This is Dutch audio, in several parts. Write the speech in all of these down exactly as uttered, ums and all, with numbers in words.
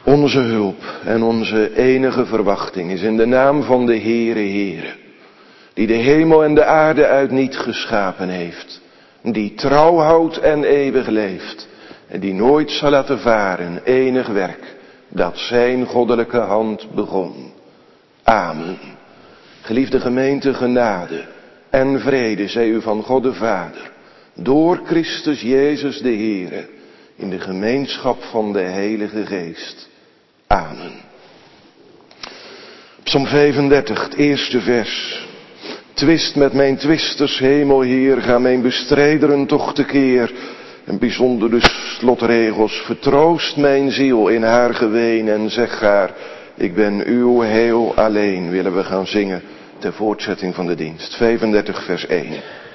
Onze hulp en onze enige verwachting is in de naam van de Heere Heere, die de hemel en de aarde uit niet geschapen heeft, die trouw houdt en eeuwig leeft, en die nooit zal laten varen enig werk dat zijn goddelijke hand begon. Amen. Geliefde gemeente, genade en vrede zij u van God de Vader, door Christus Jezus de Heere, in de gemeenschap van de Heilige Geest. Amen. Psalm vijfendertig, het eerste vers. Twist met mijn twisters, hemel Heer, ga mijn bestrijderen toch tekeer. En bijzonder de slotregels, vertroost mijn ziel in haar geween en zeg haar, ik ben uw heel alleen, willen we gaan zingen ter voortzetting van de dienst. vijfendertig vers één.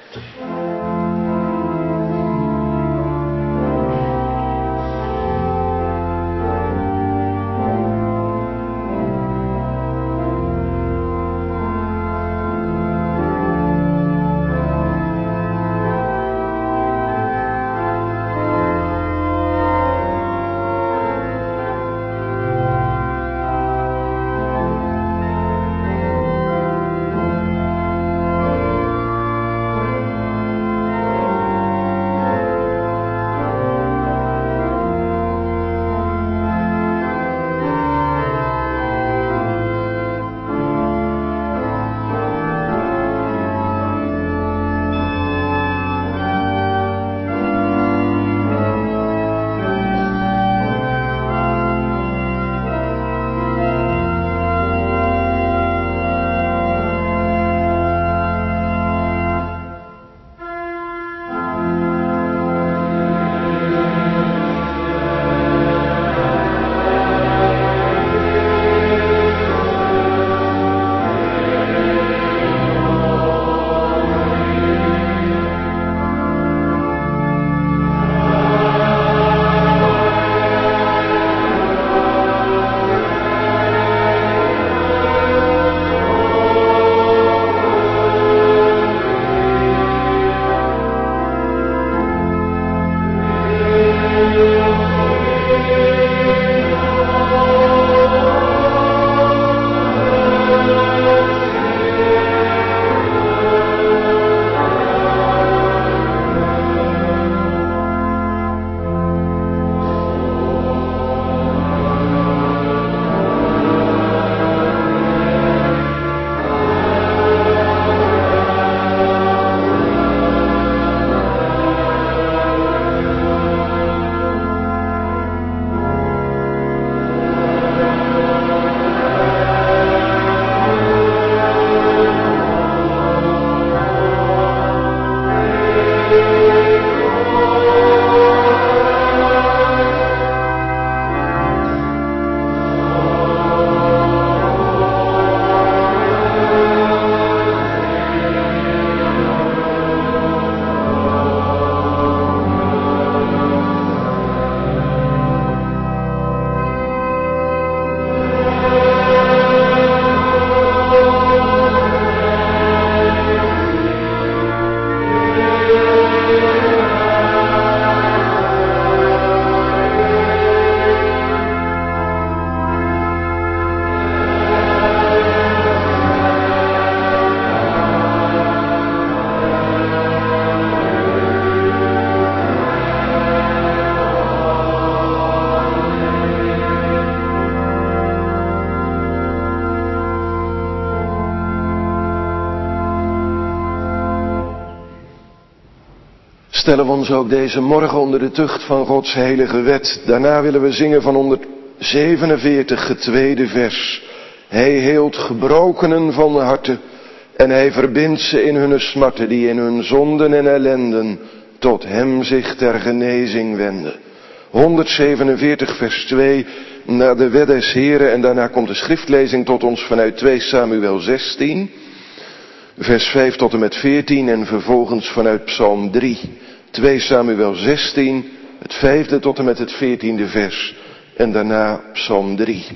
Stellen we ons ook deze morgen onder de tucht van Gods heilige wet. Daarna willen we zingen van honderdzevenenveertig, het tweede vers. Hij heelt gebrokenen van harte en hij verbindt ze in hun smarten die in hun zonden en ellenden tot hem zich ter genezing wenden. honderdzevenenveertig vers twee, naar de wet des Heren, en daarna komt de schriftlezing tot ons vanuit twee Samuel zestien, vers vijf tot en met veertien en vervolgens vanuit Psalm drie. twee Samuel zestien, het vijfde tot en met het veertiende vers en daarna Psalm drie.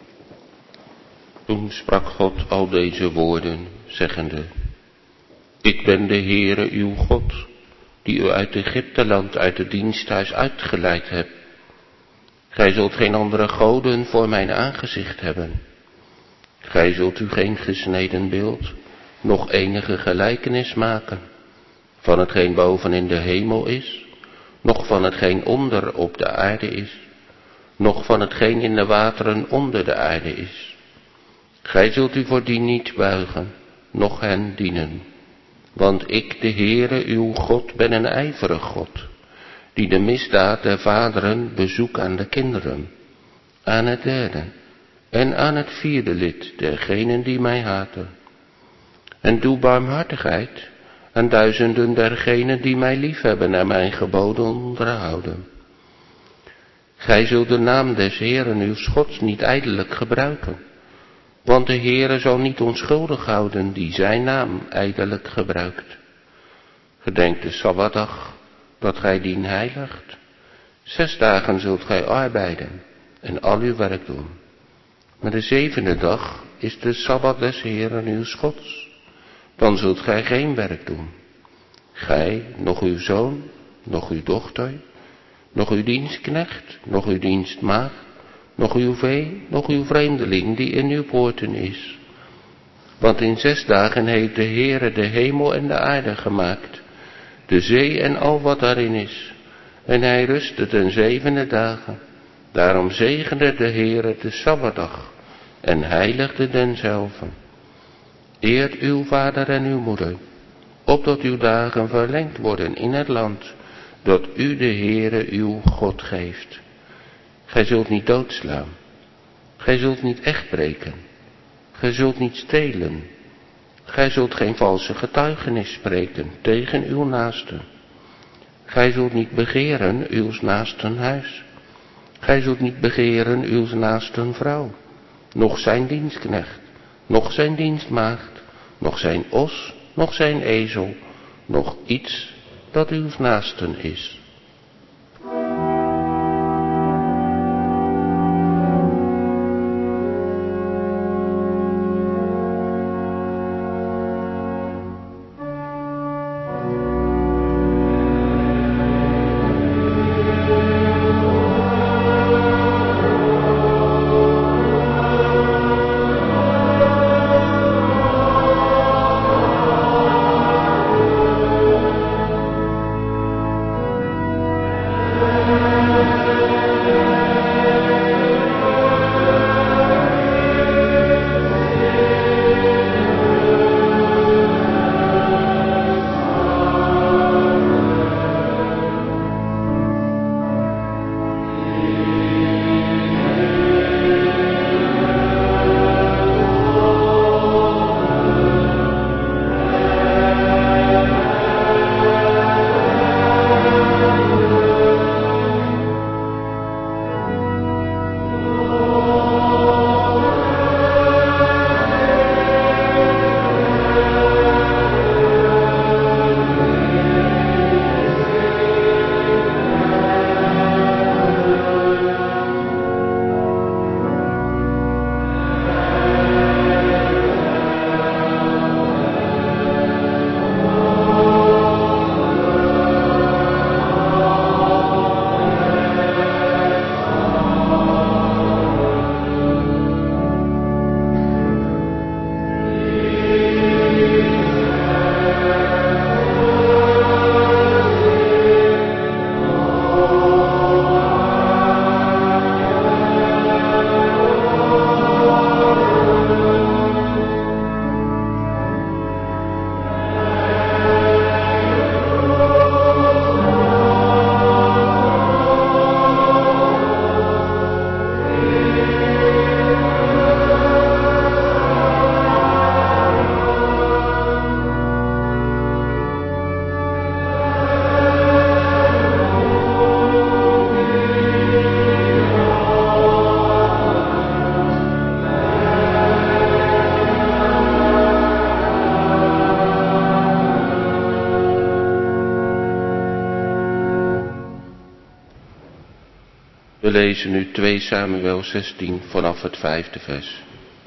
Toen sprak God al deze woorden, zeggende: Ik ben de Heere uw God, die u uit Egypteland, uit het diensthuis uitgeleid hebt. Gij zult geen andere goden voor mijn aangezicht hebben. Gij zult u geen gesneden beeld, nog enige gelijkenis maken, van hetgeen boven in de hemel is, noch van hetgeen onder op de aarde is, noch van hetgeen in de wateren onder de aarde is. Gij zult u voor die niet buigen, noch hen dienen. Want ik, de Heere, uw God, ben een ijverig God, die de misdaad der vaderen bezoek aan de kinderen, aan het derde en aan het vierde lid dergenen die mij haten. En doe barmhartigheid aan duizenden dergenen die mij liefhebben en mijn geboden onderhouden. Gij zult de naam des Heeren uw Gods niet ijdelijk gebruiken, want de Heere zal niet onschuldig houden die zijn naam ijdelijk gebruikt. Gedenk de Sabbatdag, dat gij dien heiligt. Zes dagen zult gij arbeiden en al uw werk doen. Maar de zevende dag is de Sabbat des Heeren uw Gods. Dan zult gij geen werk doen. Gij, nog uw zoon, nog uw dochter, nog uw dienstknecht, nog uw dienstmaagd, nog uw vee, nog uw vreemdeling die in uw poorten is. Want in zes dagen heeft de Heere de hemel en de aarde gemaakt, de zee en al wat daarin is. En hij rustte ten zevende dagen. Daarom zegende de Heere de Sabbatdag en heiligde denzelve. Eert uw vader en uw moeder, opdat uw dagen verlengd worden in het land dat u de Heere uw God geeft. Gij zult niet doodslaan. Gij zult niet echtbreken. Gij zult niet stelen. Gij zult geen valse getuigenis spreken tegen uw naaste. Gij zult niet begeren uw naasten huis. Gij zult niet begeren uw naasten vrouw, noch zijn dienstknecht, noch zijn dienstmaagd, noch zijn os, noch zijn ezel, noch iets dat uw naasten is. We lezen nu twee Samuel zestien vanaf het vijfde vers.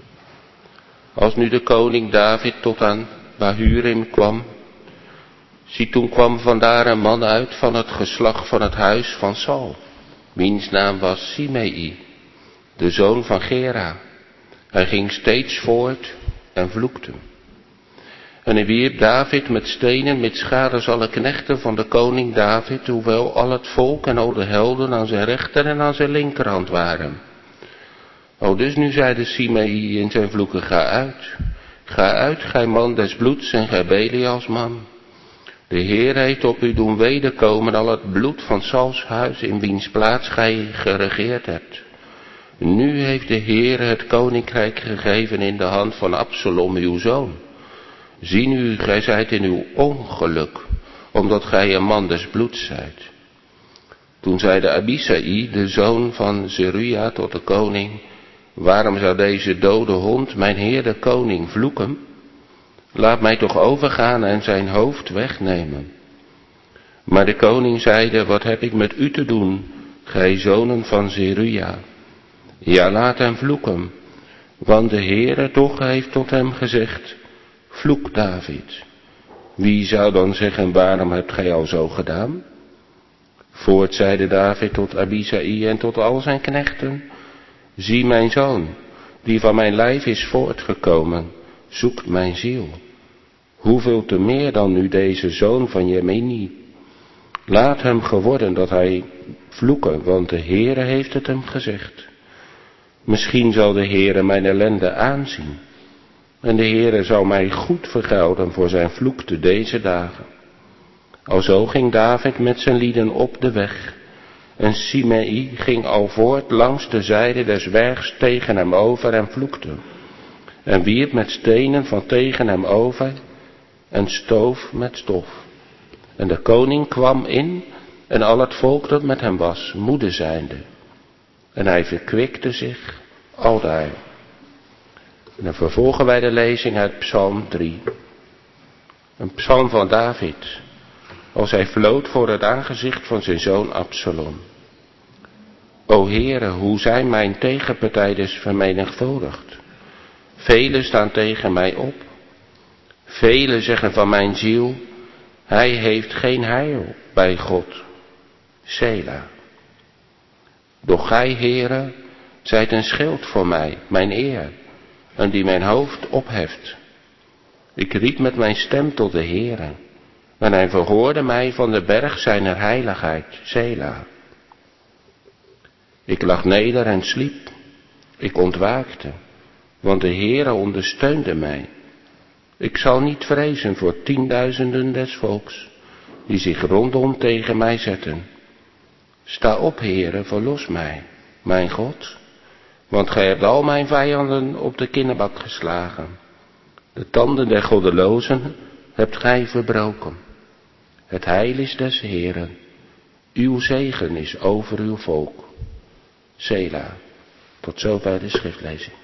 Als nu de koning David tot aan Bahurim kwam, zie toen kwam vandaar een man uit van het geslacht van het huis van Saul, wiens naam was Simei, de zoon van Gera. Hij ging steeds voort en vloekte. En hij wierp David met stenen, met schaders alle knechten van de koning David, hoewel al het volk en al de helden aan zijn rechter en aan zijn linkerhand waren. O, dus nu zeide Simei in zijn vloeken, ga uit, ga uit, gij man des bloeds en gij Belials man. De Heer heeft op u doen wederkomen al het bloed van Sauls huis, in wiens plaats gij geregeerd hebt. Nu heeft de Heer het koninkrijk gegeven in de hand van Absalom, uw zoon. Zie nu, gij zijt in uw ongeluk, omdat gij een man des bloeds zijt. Toen zeide Abisai, de zoon van Zeruja, tot de koning, waarom zou deze dode hond mijn heer de koning vloeken? Laat mij toch overgaan en zijn hoofd wegnemen. Maar de koning zeide, wat heb ik met u te doen, gij zonen van Zeruja? Ja, laat hem vloeken, want de Heere toch heeft tot hem gezegd, vloek David. Wie zou dan zeggen, waarom hebt gij al zo gedaan? Voort zeide David tot Abisai en tot al zijn knechten, zie mijn zoon, die van mijn lijf is voortgekomen, zoekt mijn ziel. Hoeveel te meer dan nu deze zoon van Jemini? Laat hem geworden dat hij vloeken, want de Heere heeft het hem gezegd. Misschien zal de Heere mijn ellende aanzien. En de Heere zal mij goed vergelden voor zijn vloekte deze dagen. Alzo ging David met zijn lieden op de weg. En Simei ging al voort langs de zijde des wegs tegen hem over en vloekte. En wierp met stenen van tegen hem over en stoof met stof. En de koning kwam in en al het volk dat met hem was, moede zijnde. En hij verkwikte zich aldaar. En dan vervolgen wij de lezing uit Psalm drie. Een psalm van David, als hij vlood voor het aangezicht van zijn zoon Absalom. O Heere, hoe zijn mijn tegenpartijders vermenigvuldigd. Velen staan tegen mij op. Velen zeggen van mijn ziel, hij heeft geen heil bij God. Sela. Doch gij, Heere, zijt een schild voor mij, mijn eer, en die mijn hoofd opheft. Ik riep met mijn stem tot de Heere, en hij verhoorde mij van de berg zijner heiligheid, Sela. Ik lag neder en sliep, ik ontwaakte, want de Heere ondersteunde mij. Ik zal niet vrezen voor tienduizenden des volks, die zich rondom tegen mij zetten. Sta op, Heere, verlos mij, mijn God, want gij hebt al mijn vijanden op de kinnebak geslagen. De tanden der goddelozen hebt gij verbroken. Het heil is des Heeren, uw zegen is over uw volk. Sela. Tot zover de schriftlezing.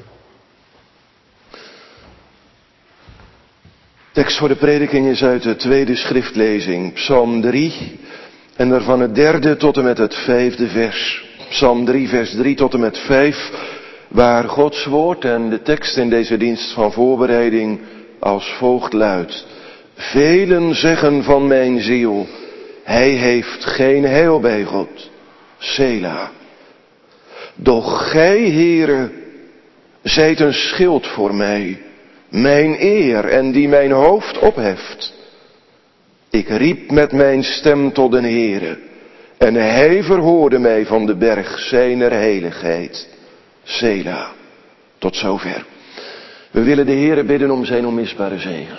Tekst voor de prediking is uit de tweede schriftlezing, Psalm drie, en daarvan het derde tot en met het vijfde vers. Psalm drie, vers drie tot en met vijf, waar Gods woord en de tekst in deze dienst van voorbereiding als volgt luidt. Velen zeggen van mijn ziel, hij heeft geen heil bij God. Sela. Doch gij, Heere, zijt een schild voor mij, mijn eer en die mijn hoofd opheft. Ik riep met mijn stem tot den Heere, en hij verhoorde mij van de berg zijner heiligheid. Sela. Tot zover. We willen de Heere bidden om zijn onmisbare zegen.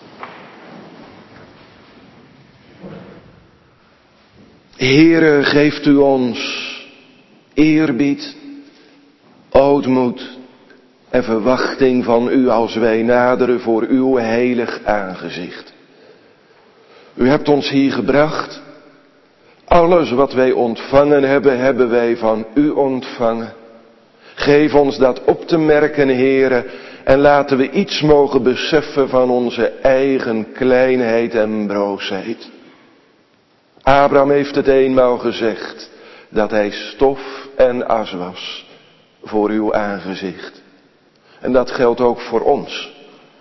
Heere, geeft u ons eerbied, ootmoed en verwachting van u als wij naderen voor uw heilig aangezicht. U hebt ons hier gebracht. Alles wat wij ontvangen hebben, hebben wij van u ontvangen. Geef ons dat op te merken, Heere, en laten we iets mogen beseffen van onze eigen kleinheid en broosheid. Abraham heeft het eenmaal gezegd, dat hij stof en as was voor uw aangezicht. En dat geldt ook voor ons.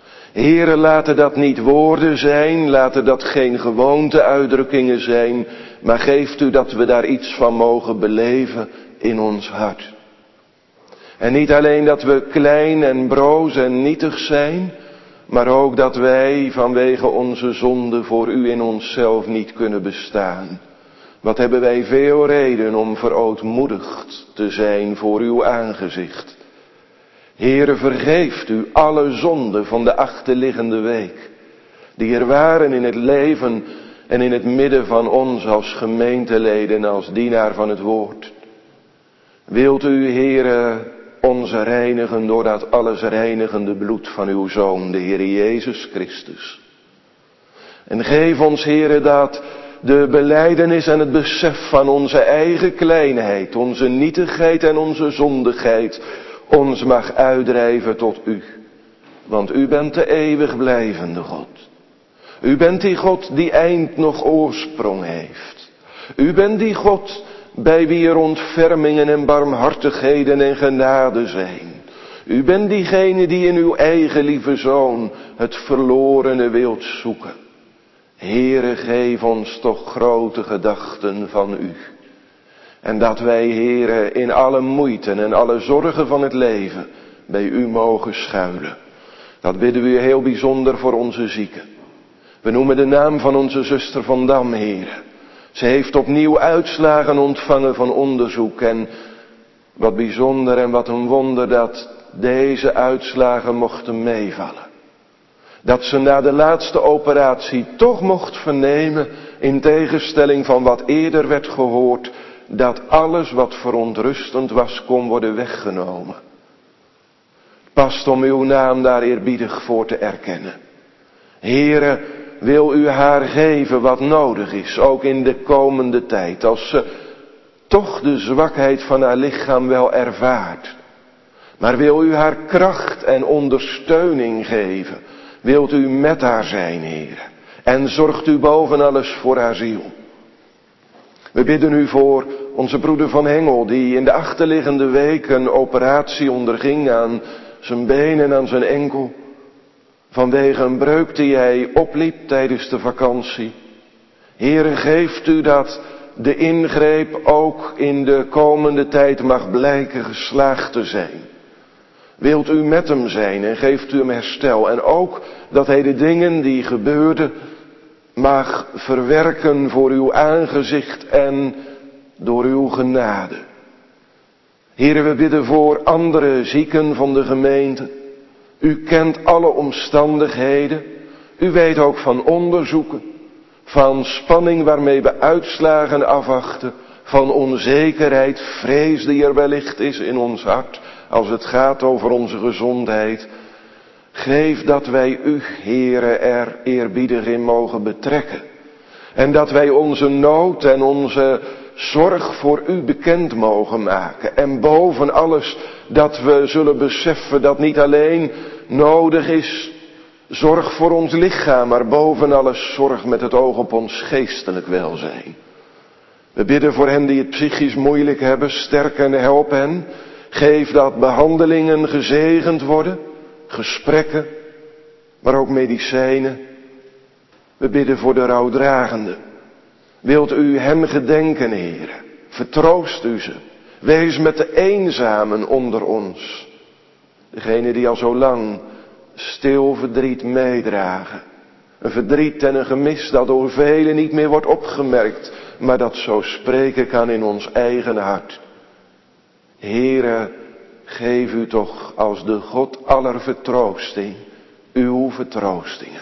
Heere, laten dat niet woorden zijn, laten dat geen gewoonteuitdrukkingen zijn, maar geeft u dat we daar iets van mogen beleven in ons hart. En niet alleen dat we klein en broos en nietig zijn, maar ook dat wij vanwege onze zonde voor u in onszelf niet kunnen bestaan. Wat hebben wij veel reden om verootmoedigd te zijn voor uw aangezicht. Heere, vergeeft u alle zonden van de achterliggende week, die er waren in het leven en in het midden van ons als gemeenteleden, als dienaar van het woord. Wilt u, Heere, ons reinigen door dat alles reinigende bloed van uw Zoon, de Heer Jezus Christus. En geef ons, Heere, dat de belijdenis en het besef van onze eigen kleinheid, onze nietigheid en onze zondigheid ons mag uitdrijven tot u. Want u bent de eeuwig blijvende God. U bent die God die eind nog oorsprong heeft. U bent die God bij wie er ontfermingen en barmhartigheden en genade zijn. U bent diegene die in uw eigen lieve Zoon het verlorene wilt zoeken. Heere, geef ons toch grote gedachten van u. En dat wij, Heere, in alle moeite en alle zorgen van het leven bij u mogen schuilen. Dat bidden we u heel bijzonder voor onze zieken. We noemen de naam van onze zuster Van Dam, Heere. Ze heeft opnieuw uitslagen ontvangen van onderzoek. En wat bijzonder en wat een wonder dat deze uitslagen mochten meevallen. Dat ze na de laatste operatie toch mocht vernemen, in tegenstelling van wat eerder werd gehoord, dat alles wat verontrustend was kon worden weggenomen. Past om uw naam daar eerbiedig voor te erkennen. Heere, wil u haar geven wat nodig is, ook in de komende tijd, als ze toch de zwakheid van haar lichaam wel ervaart. Maar wil u haar kracht en ondersteuning geven, wilt u met haar zijn, Heere, en zorgt u boven alles voor haar ziel. We bidden u voor onze broeder Van Hengel, die in de achterliggende week een operatie onderging aan zijn been en aan zijn enkel. Vanwege een breuk die hij opliep tijdens de vakantie. Heere, geeft u dat de ingreep ook in de komende tijd mag blijken geslaagd te zijn. Wilt u met hem zijn en geeft u hem herstel. En ook dat hij de dingen die gebeurden mag verwerken voor uw aangezicht en door uw genade. Heere, we bidden voor andere zieken van de gemeente. U kent alle omstandigheden. U weet ook van onderzoeken, van spanning waarmee we uitslagen afwachten, van onzekerheid, vrees die er wellicht is in ons hart als het gaat over onze gezondheid. Geef dat wij u, Heere, er eerbiedig in mogen betrekken. En dat wij onze nood en onze zorg voor u bekend mogen maken. En boven alles dat we zullen beseffen dat niet alleen nodig is zorg voor ons lichaam, maar boven alles zorg met het oog op ons geestelijk welzijn. We bidden voor hen die het psychisch moeilijk hebben, sterk en help hen. Geef dat behandelingen gezegend worden, gesprekken, maar ook medicijnen. We bidden voor de rouwdragenden. Wilt u hen gedenken, Heere? Vertroost u ze. Wees met de eenzamen onder ons. Degene die al zo lang stil verdriet meedragen. Een verdriet en een gemis dat door velen niet meer wordt opgemerkt, maar dat zo spreken kan in ons eigen hart. Heere, geef u toch als de God aller vertroosting, uw vertroostingen.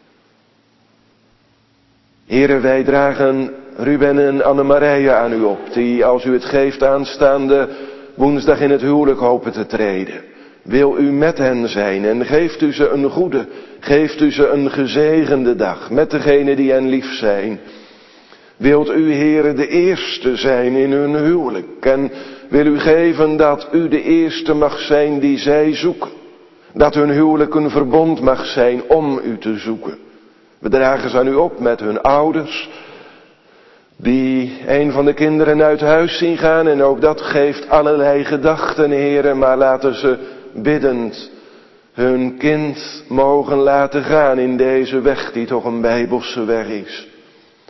Heere, wij dragen Ruben en Annemarije aan u op, die als u het geeft aanstaande woensdag in het huwelijk hopen te treden. Wil u met hen zijn en geeft u ze een goede, geeft u ze een gezegende dag met degenen die hen lief zijn. Wilt u, Heere, de eerste zijn in hun huwelijk en wil u geven dat u de eerste mag zijn die zij zoeken. Dat hun huwelijk een verbond mag zijn om u te zoeken. We dragen ze aan u op met hun ouders, die een van de kinderen uit huis zien gaan. En ook dat geeft allerlei gedachten, Heere, maar laten ze biddend hun kind mogen laten gaan in deze weg die toch een bijbelse weg is.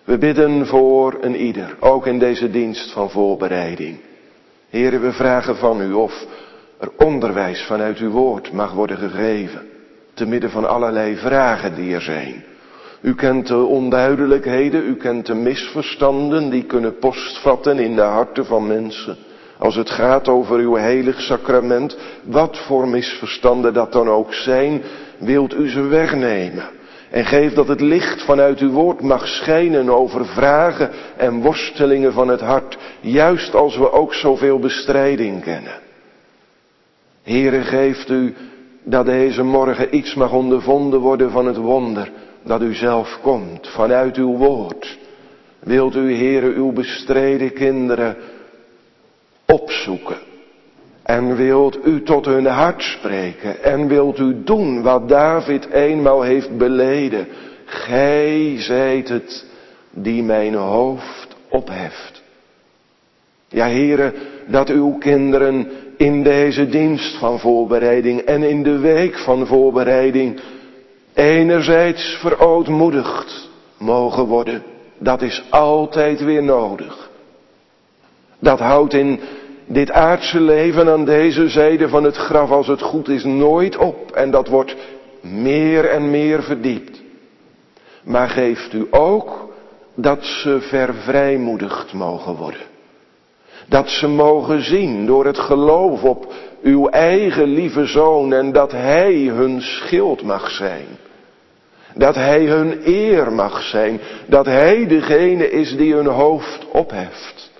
We bidden voor een ieder, ook in deze dienst van voorbereiding. Heere, we vragen van u of er onderwijs vanuit uw woord mag worden gegeven, te midden van allerlei vragen die er zijn. U kent de onduidelijkheden, u kent de misverstanden die kunnen postvatten in de harten van mensen. Als het gaat over uw heilig sacrament, wat voor misverstanden dat dan ook zijn, wilt u ze wegnemen. En geef dat het licht vanuit uw woord mag schijnen over vragen en worstelingen van het hart, juist als we ook zoveel bestrijding kennen. Heere, geeft u dat deze morgen iets mag ondervonden worden van het wonder dat u zelf komt, vanuit uw woord. Wilt u, Heere, uw bestreden kinderen opzoeken. En wilt u tot hun hart spreken. En wilt u doen wat David eenmaal heeft beleden. Gij zijt het die mijn hoofd opheft. Ja, Heere, dat uw kinderen in deze dienst van voorbereiding en in de week van voorbereiding enerzijds verootmoedigd mogen worden. Dat is altijd weer nodig. Dat houdt in dit aardse leven aan deze zijde van het graf, als het goed is, nooit op. En dat wordt meer en meer verdiept. Maar geeft u ook dat ze vervrijmoedigd mogen worden. Dat ze mogen zien door het geloof op uw eigen lieve Zoon en dat Hij hun schild mag zijn. Dat Hij hun eer mag zijn. Dat Hij degene is die hun hoofd opheft.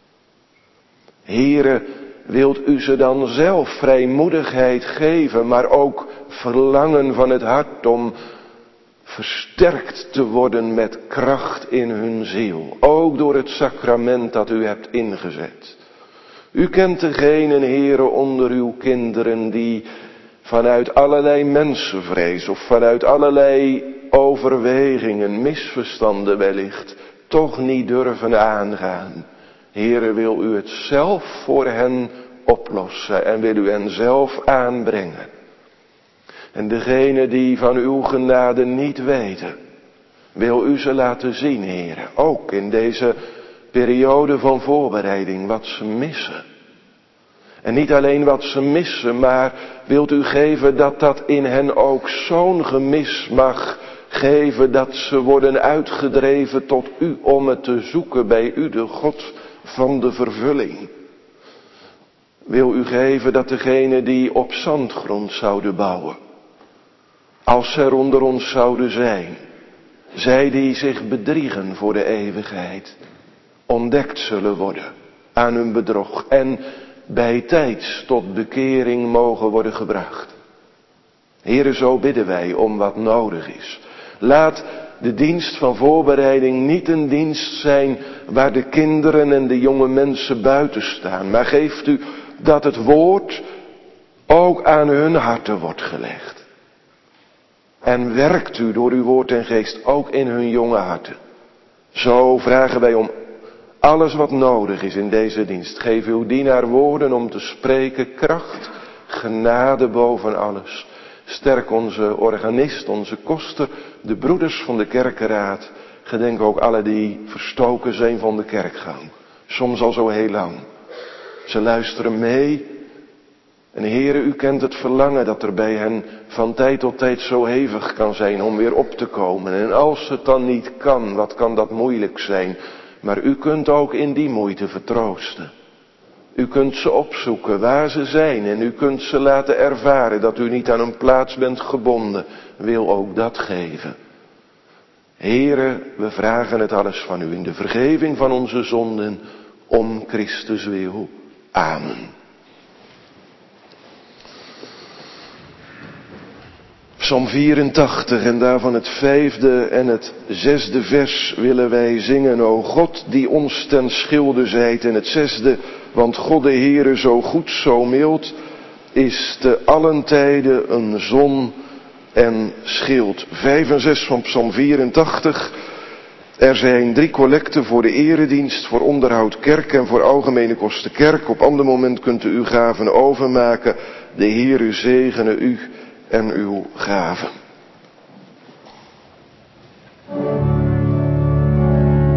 Heere, wilt u ze dan zelf vrijmoedigheid geven, maar ook verlangen van het hart om versterkt te worden met kracht in hun ziel. Ook door het sacrament dat u hebt ingezet. U kent degenen, Heere, onder uw kinderen die vanuit allerlei mensenvrees of vanuit allerlei overwegingen, misverstanden wellicht, toch niet durven aangaan. Heere, wil u het zelf voor hen oplossen en wil u hen zelf aanbrengen. En degenen die van uw genade niet weten, wil u ze laten zien, Heere, ook in deze periode van voorbereiding, wat ze missen. En niet alleen wat ze missen, maar wilt u geven dat dat in hen ook zo'n gemis mag geven, dat ze worden uitgedreven tot u om het te zoeken bij u, de God van de vervulling. Wil u geven dat degenen die op zandgrond zouden bouwen, als er onder ons zouden zijn, zij die zich bedriegen voor de eeuwigheid, ontdekt zullen worden aan hun bedrog en bijtijds tot bekering mogen worden gebracht. Heere, zo bidden wij om wat nodig is. Laat de dienst van voorbereiding niet een dienst zijn waar de kinderen en de jonge mensen buiten staan, maar geeft u dat het woord ook aan hun harten wordt gelegd. En werkt u door uw woord en geest ook in hun jonge harten. Zo vragen wij om alles wat nodig is in deze dienst. Geef uw dienaar woorden om te spreken, kracht, genade boven alles. Sterk onze organist, onze koster, de broeders van de kerkenraad. Gedenk ook alle die verstoken zijn van de kerkgang. Soms al zo heel lang. Ze luisteren mee. En Heere, u kent het verlangen dat er bij hen van tijd tot tijd zo hevig kan zijn om weer op te komen. En als het dan niet kan, wat kan dat moeilijk zijn. Maar u kunt ook in die moeite vertroosten. U kunt ze opzoeken waar ze zijn en u kunt ze laten ervaren dat u niet aan een plaats bent gebonden. Wil ook dat geven. Heere, we vragen het alles van u in de vergeving van onze zonden om Christus wil. Amen. Psalm vierentachtig en daarvan het vijfde en het zesde vers willen wij zingen. O God die ons ten schilde zijt. En het zesde, want God de Heere zo goed, zo mild, is te allen tijden een zon en schild. Vijf en zes van Psalm vierentachtig. Er zijn drie collecten voor de eredienst, voor onderhoud kerk en voor algemene kosten kerk. Op ander moment kunt u uw gaven overmaken. De Heere zegene u en uw gaven.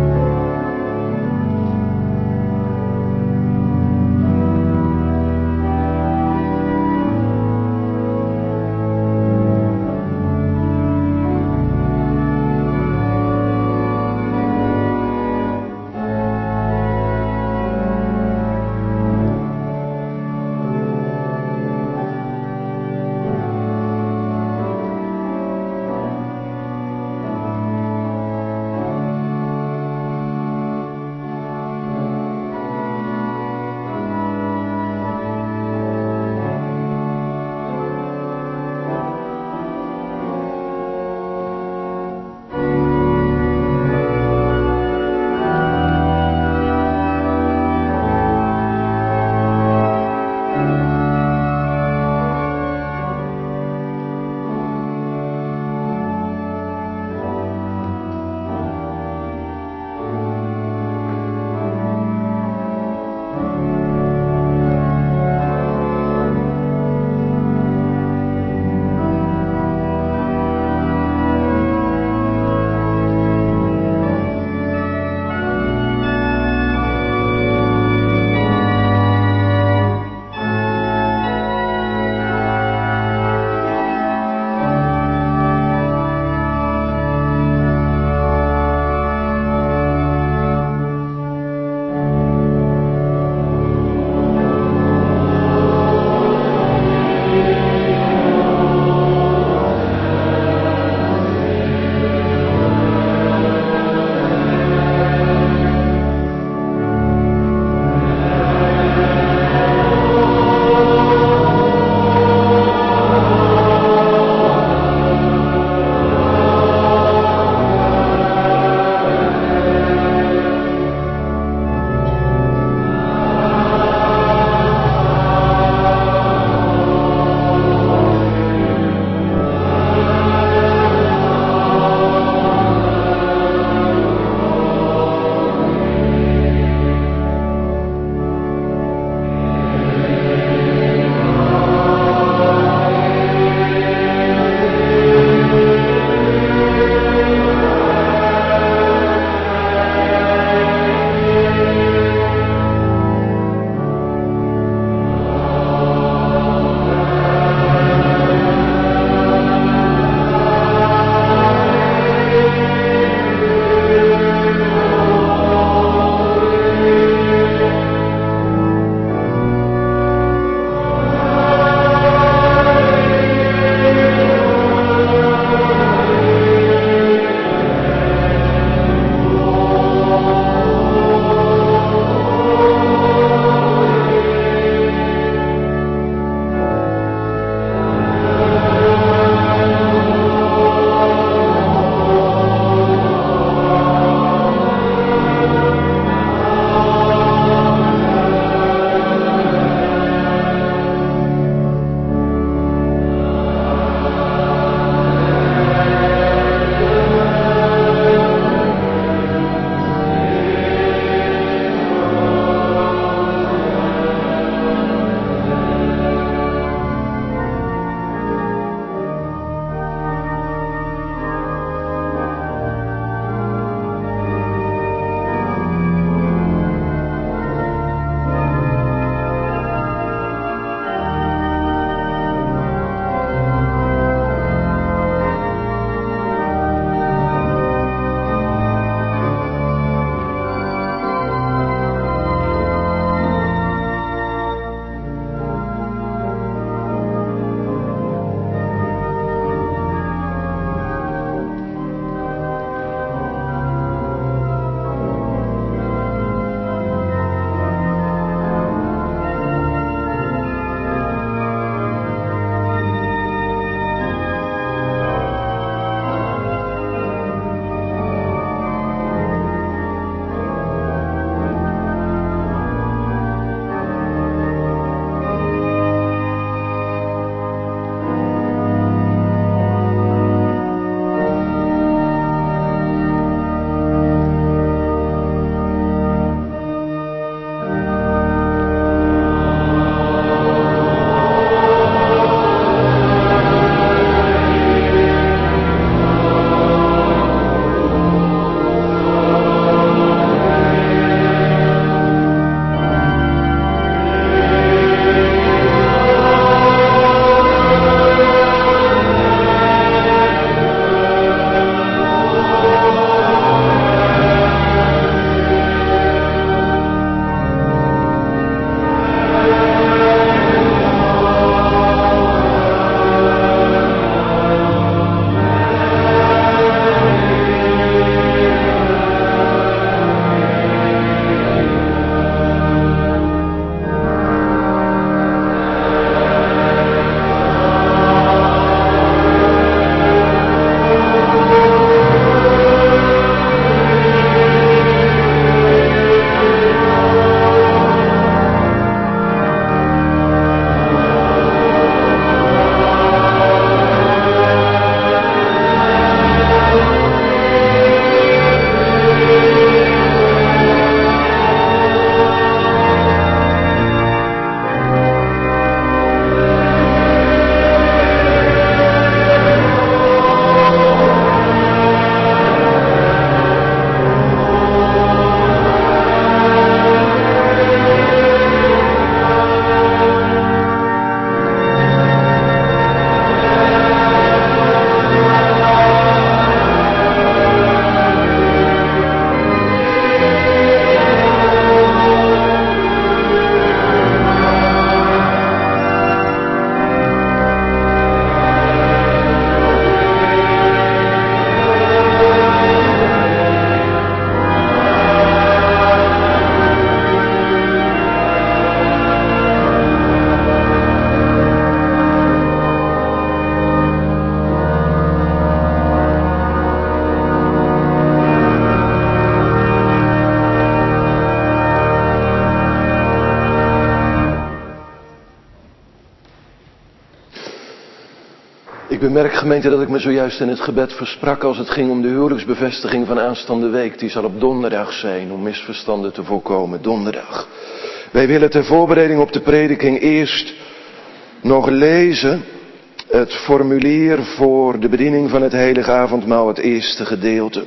Ik bemerk, gemeente, dat ik me zojuist in het gebed versprak als het ging om de huwelijksbevestiging van aanstaande week. Die zal op donderdag zijn, om misverstanden te voorkomen. Donderdag. Wij willen ter voorbereiding op de prediking eerst nog lezen het formulier voor de bediening van het heilige avondmaal, het eerste gedeelte.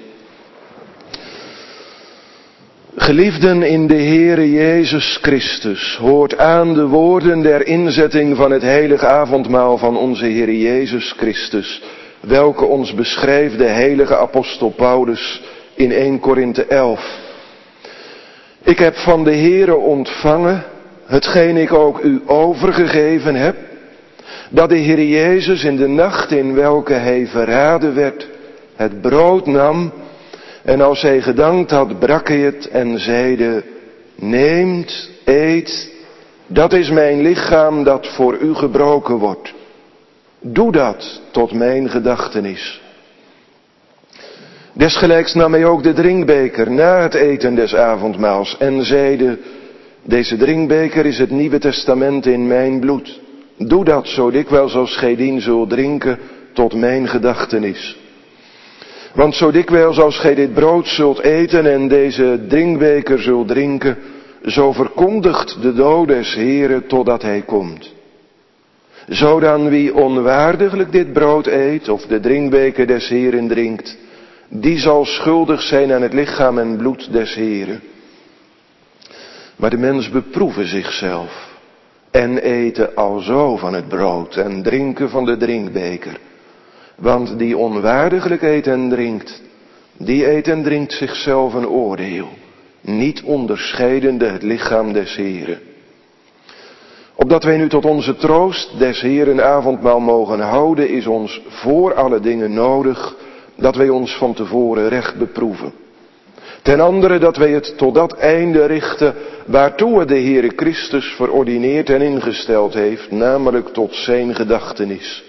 Geliefden in de Heere Jezus Christus, hoort aan de woorden der inzetting van het heilige avondmaal van onze Heere Jezus Christus, welke ons beschrijft de heilige apostel Paulus in eerste Korinthe elf. Ik heb van de Heere ontvangen, hetgeen ik ook u overgegeven heb, dat de Heere Jezus in de nacht in welke hij verraden werd, het brood nam, en als hij gedankt had, brak hij het en zeide, neemt, eet, dat is mijn lichaam dat voor u gebroken wordt. Doe dat tot mijn gedachtenis. Desgelijks nam hij ook de drinkbeker na het eten des avondmaals en zeide, deze drinkbeker is het Nieuwe Testament in mijn bloed. Doe dat zo dikwijls als gij dien zult drinken tot mijn gedachtenis. Want zo dikwijls als gij dit brood zult eten en deze drinkbeker zult drinken, zo verkondigt de dood des Heeren totdat hij komt. Zo dan wie onwaardiglijk dit brood eet of de drinkbeker des Heeren drinkt, die zal schuldig zijn aan het lichaam en bloed des Heeren. Maar de mens beproeve zichzelf en eten alzo van het brood en drinken van de drinkbeker. Want die onwaardiglijk eet en drinkt, die eet en drinkt zichzelf een oordeel, niet onderscheidende het lichaam des Heeren. Opdat wij nu tot onze troost des Heeren avondmaal mogen houden, is ons voor alle dingen nodig dat wij ons van tevoren recht beproeven. Ten andere dat wij het tot dat einde richten waartoe het de Heere Christus verordineerd en ingesteld heeft, namelijk tot zijn gedachtenis.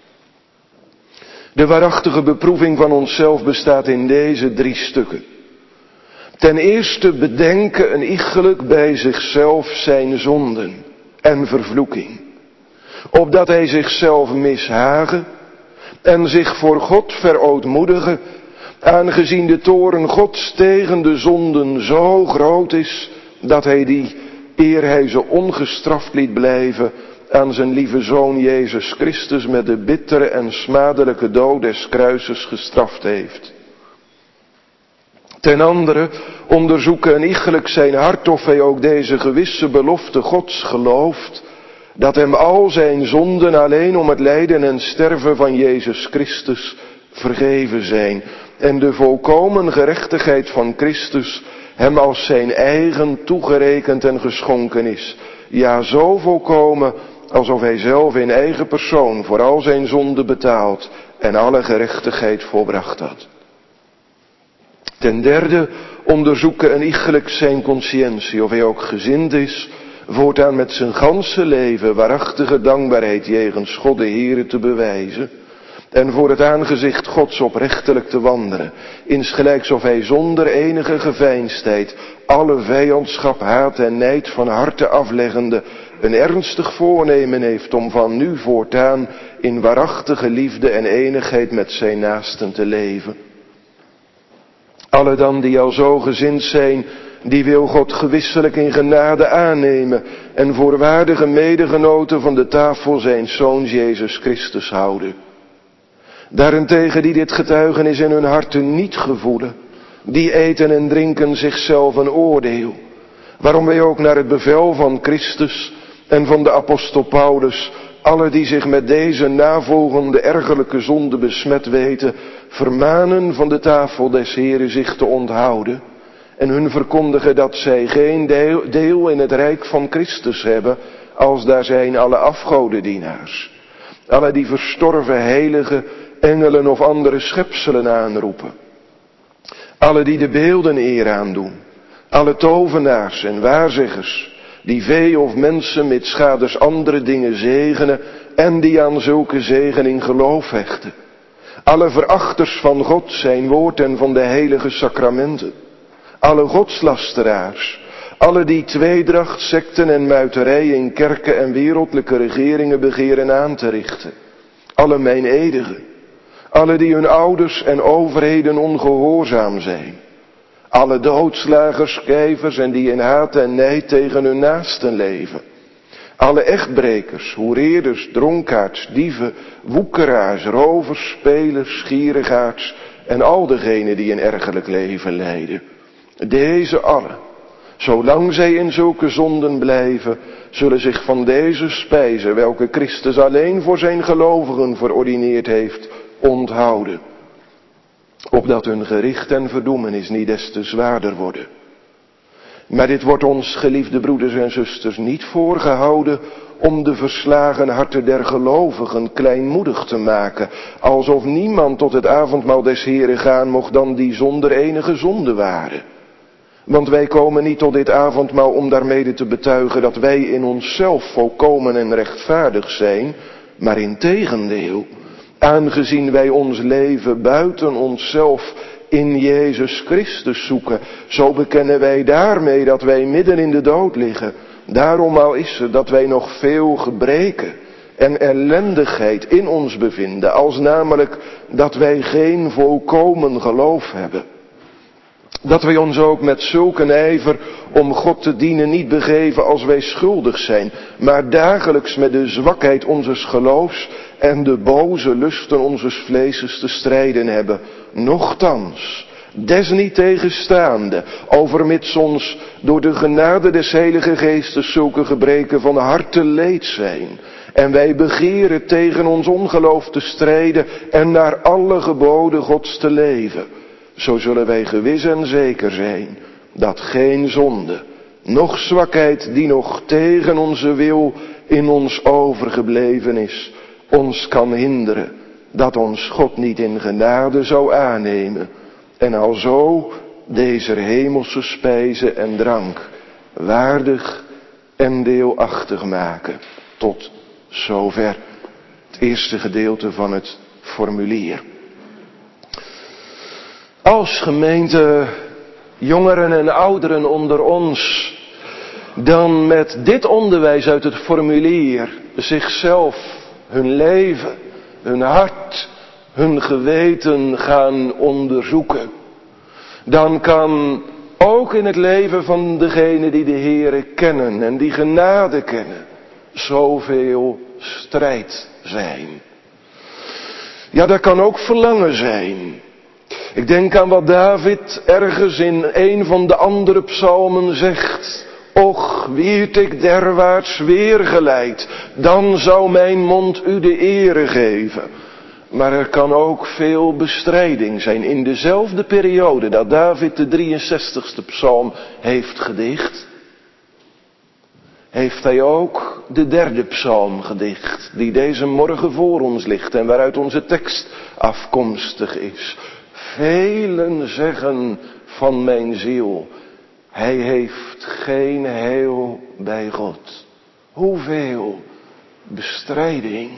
De waarachtige beproeving van onszelf bestaat in deze drie stukken. Ten eerste bedenken een iegelijk bij zichzelf zijn zonden en vervloeking, opdat hij zichzelf mishagen en zich voor God verootmoedigen, aangezien de toorn Gods tegen de zonden zo groot is, dat hij die, eer hij ze ongestraft liet blijven, aan zijn lieve Zoon Jezus Christus met de bittere en smadelijke dood des kruises gestraft heeft. Ten andere onderzoeken en iegelijk zijn hart of hij ook deze gewisse belofte Gods gelooft, dat hem al zijn zonden alleen om het lijden en sterven van Jezus Christus vergeven zijn en de volkomen gerechtigheid van Christus hem als zijn eigen toegerekend en geschonken is. Ja, zo volkomen alsof hij zelf in eigen persoon voor al zijn zonden betaald en alle gerechtigheid volbracht had. Ten derde onderzoeken en iegelijk zijn consciëntie, of hij ook gezind is voortaan met zijn ganse leven waarachtige dankbaarheid jegens God de Heere te bewijzen en voor het aangezicht Gods oprechtelijk te wandelen, insgelijks of hij zonder enige geveinsdheid alle vijandschap, haat en nijd van harte afleggende een ernstig voornemen heeft om van nu voortaan in waarachtige liefde en enigheid met zijn naasten te leven. Alle dan die al zo gezind zijn, die wil God gewisselijk in genade aannemen en voor waardige medegenoten van de tafel zijn Zoons Jezus Christus houden. Daarentegen die dit getuigenis in hun harten niet gevoelen, die eten en drinken zichzelf een oordeel, waarom wij ook naar het bevel van Christus en van de apostel Paulus, alle die zich met deze navolgende ergerlijke zonde besmet weten, vermanen van de tafel des Heeren zich te onthouden en hun verkondigen dat zij geen deel, deel in het rijk van Christus hebben, als daar zijn alle afgodendienaars, alle die verstorven heiligen, engelen of andere schepselen aanroepen, alle die de beelden eer aandoen, alle tovenaars en waarzeggers, die vee of mensen met schaders andere dingen zegenen en die aan zulke zegening geloof hechten. Alle verachters van God, zijn woord en van de heilige sacramenten. Alle godslasteraars, alle die tweedracht, sekten en muiterij in kerken en wereldlijke regeringen begeren aan te richten. alle meineedigen, alle die hun ouders en overheden ongehoorzaam zijn, alle doodslagers, kijvers en die in haat en nijd tegen hun naasten leven, alle echtbrekers, hoereerders, dronkaards, dieven, woekeraars, rovers, spelers, gierigaards en al degenen die een ergerlijk leven leiden. Deze allen, zolang zij in zulke zonden blijven, zullen zich van deze spijze, welke Christus alleen voor zijn gelovigen verordineerd heeft, onthouden. Opdat hun gericht en verdoemenis niet des te zwaarder worden. Maar dit wordt ons, geliefde broeders en zusters, niet voorgehouden om de verslagen harten der gelovigen kleinmoedig te maken, alsof niemand tot het avondmaal des Heren gaan mocht dan die zonder enige zonde waren. Want wij komen niet tot dit avondmaal om daarmede te betuigen dat wij in onszelf volkomen en rechtvaardig zijn, maar integendeel, aangezien wij ons leven buiten onszelf in Jezus Christus zoeken, zo bekennen wij daarmee dat wij midden in de dood liggen. Daarom al is het dat wij nog veel gebreken en ellendigheid in ons bevinden, als namelijk dat wij geen volkomen geloof hebben. Dat wij ons ook met zulke ijver om God te dienen niet begeven als wij schuldig zijn, maar dagelijks met de zwakheid onzes geloofs en de boze lusten onzes vleeses te strijden hebben. Nochtans, desniettegenstaande, overmits ons door de genade des Heilige Geestes zulke gebreken van harte leed zijn, en wij begeren tegen ons ongeloof te strijden en naar alle geboden Gods te leven, zo zullen wij gewis en zeker zijn dat geen zonde, noch zwakheid die nog tegen onze wil in ons overgebleven is, ons kan hinderen dat ons God niet in genade zou aannemen en alzo deze hemelse spijze en drank waardig en deelachtig maken. Tot zover het eerste gedeelte van het formulier. Als gemeente, jongeren en ouderen onder ons, dan met dit onderwijs uit het formulier zichzelf, hun leven, hun hart, hun geweten gaan onderzoeken, dan kan ook in het leven van degenen die de Heere kennen en die genade kennen, zoveel strijd zijn. Ja, daar kan ook verlangen zijn. Ik denk aan wat David ergens in een van de andere psalmen zegt. Och, wierd ik derwaarts weergeleid, dan zou mijn mond u de ere geven. Maar er kan ook veel bestrijding zijn. In dezelfde periode dat David de drieënzestigste psalm heeft gedicht, heeft hij ook de derde psalm gedicht, die deze morgen voor ons ligt en waaruit onze tekst afkomstig is. Velen zeggen van mijn ziel, hij heeft geen heil bij God. Hoeveel bestrijding.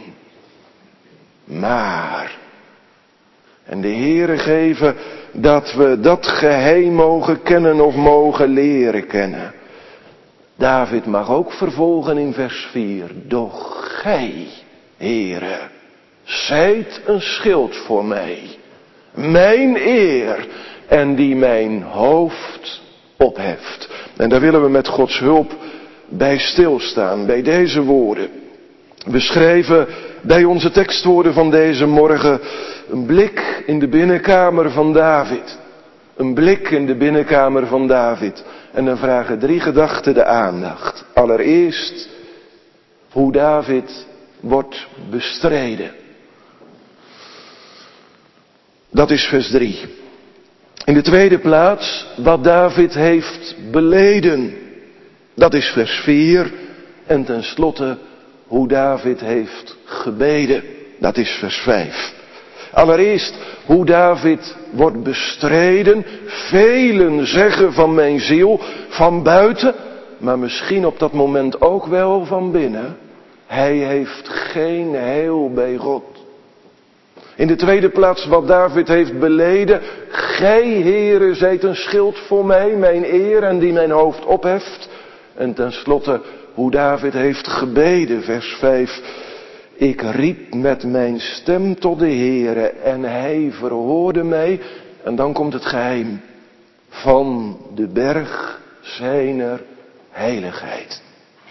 Maar, en de Heere geven dat we dat geheim mogen kennen of mogen leren kennen. David mag ook vervolgen in vers vier. Doch gij, Heere, zijt een schild voor mij, mijn eer, en die mijn hoofd opheft. En daar willen we met Gods hulp bij stilstaan, bij deze woorden. We schrijven bij onze tekstwoorden van deze morgen een blik in de binnenkamer van David. Een blik in de binnenkamer van David. En dan vragen drie gedachten de aandacht. Allereerst hoe David wordt bestreden. Dat is vers drie. In de tweede plaats wat David heeft beleden. Dat is vers vier. En tenslotte hoe David heeft gebeden. Dat is vers vijf. Allereerst hoe David wordt bestreden. Velen zeggen van mijn ziel, van buiten, maar misschien op dat moment ook wel van binnen. Hij heeft geen heil bij God. In de tweede plaats wat David heeft beleden. Gij, Heere, zijt een schild voor mij, mijn eer en die mijn hoofd opheft. En tenslotte hoe David heeft gebeden, vers vijf. Ik riep met mijn stem tot de Heere en hij verhoorde mij. En dan komt het geheim van de berg zijner heiligheid.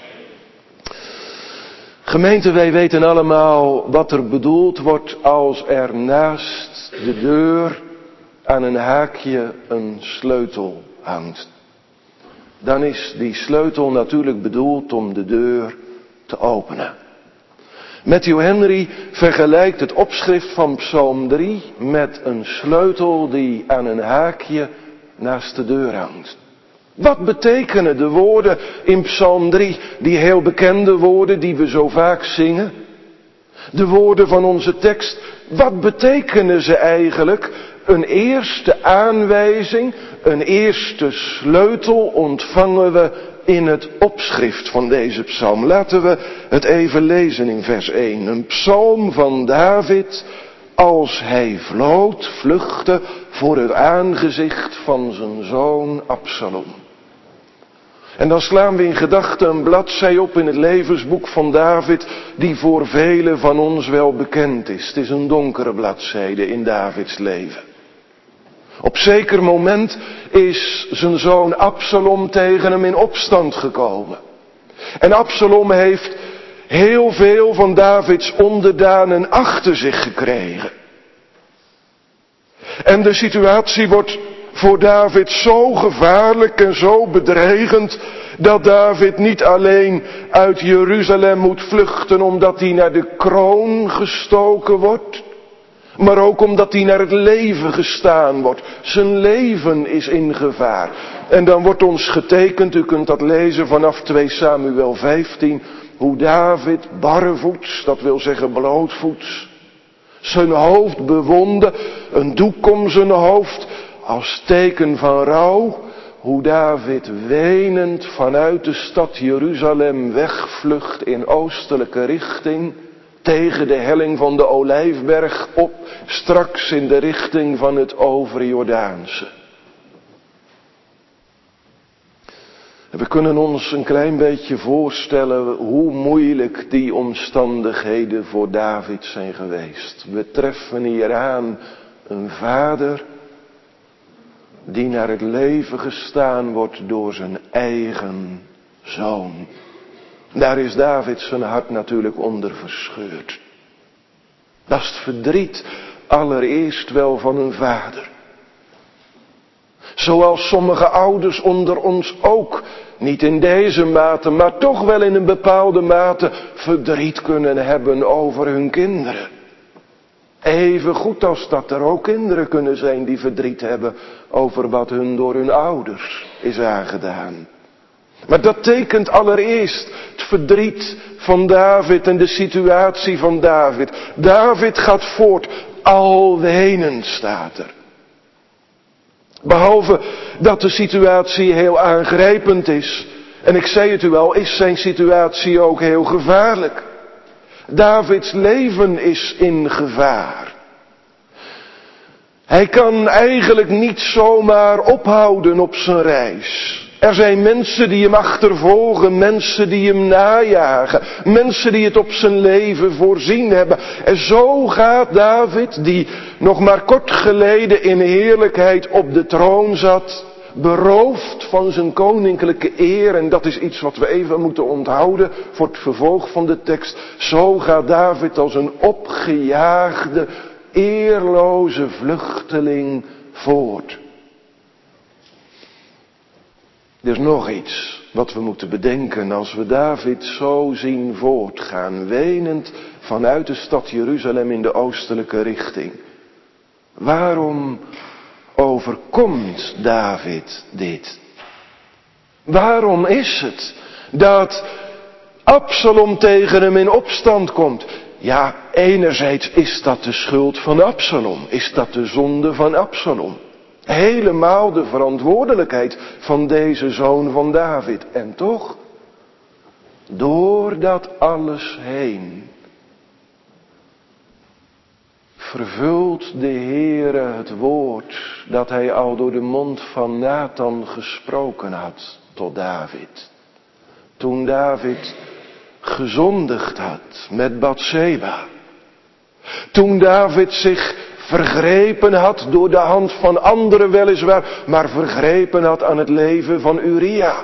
Gemeente, wij weten allemaal wat er bedoeld wordt als er naast de deur aan een haakje een sleutel hangt. Dan is die sleutel natuurlijk bedoeld om de deur te openen. Matthew Henry vergelijkt het opschrift van Psalm drie met een sleutel die aan een haakje naast de deur hangt. Wat betekenen de woorden in Psalm drie, die heel bekende woorden die we zo vaak zingen? De woorden van onze tekst, wat betekenen ze eigenlijk? Een eerste aanwijzing, een eerste sleutel ontvangen we in het opschrift van deze psalm. Laten we het even lezen in vers één. Een psalm van David als hij vlood, vluchtte voor het aangezicht van zijn zoon Absalom. En dan slaan we in gedachten een bladzij op in het levensboek van David, die voor velen van ons wel bekend is. Het is een donkere bladzijde in Davids leven. Op zeker moment is zijn zoon Absalom tegen hem in opstand gekomen. En Absalom heeft heel veel van Davids onderdanen achter zich gekregen. En de situatie wordt voor David zo gevaarlijk en zo bedreigend, dat David niet alleen uit Jeruzalem moet vluchten omdat hij naar de kroon gestoken wordt, maar ook omdat hij naar het leven gestaan wordt. Zijn leven is in gevaar. En dan wordt ons getekend, u kunt dat lezen vanaf twee Samuel vijftien, hoe David barrevoets, dat wil zeggen blootvoets, zijn hoofd bewondde, een doek om zijn hoofd, als teken van rouw, hoe David wenend vanuit de stad Jeruzalem wegvlucht in oostelijke richting, tegen de helling van de Olijfberg op, straks in de richting van het Overjordaanse. We kunnen ons een klein beetje voorstellen hoe moeilijk die omstandigheden voor David zijn geweest. We treffen hier aan een vader die naar het leven gestaan wordt door zijn eigen zoon. Daar is David zijn hart natuurlijk onder verscheurd. Dat is het verdriet allereerst wel van een vader. Zoals sommige ouders onder ons ook, niet in deze mate, maar toch wel in een bepaalde mate verdriet kunnen hebben over hun kinderen. Even goed als dat er ook kinderen kunnen zijn die verdriet hebben over wat hun door hun ouders is aangedaan. Maar dat tekent allereerst het verdriet van David en de situatie van David. David gaat voort, al wenend staat er. Behalve dat de situatie heel aangrijpend is, en ik zei het u al, is zijn situatie ook heel gevaarlijk. Davids leven is in gevaar. Hij kan eigenlijk niet zomaar ophouden op zijn reis. Er zijn mensen die hem achtervolgen, mensen die hem najagen, mensen die het op zijn leven voorzien hebben. En zo gaat David, die nog maar kort geleden in heerlijkheid op de troon zat, beroofd van zijn koninklijke eer, en dat is iets wat we even moeten onthouden voor het vervolg van de tekst. Zo gaat David als een opgejaagde, eerloze vluchteling voort. Er is nog iets wat we moeten bedenken als we David zo zien voortgaan, wenend vanuit de stad Jeruzalem in de oostelijke richting. Waarom overkomt David dit? Waarom is het dat Absalom tegen hem in opstand komt? Ja, enerzijds is dat de schuld van Absalom, is dat de zonde van Absalom. Helemaal de verantwoordelijkheid van deze zoon van David. En toch, door dat alles heen, vervult de Heere het woord dat hij al door de mond van Nathan gesproken had tot David. Toen David gezondigd had met Batseba. Toen David zich vergrepen had door de hand van anderen weliswaar, maar vergrepen had aan het leven van Uria.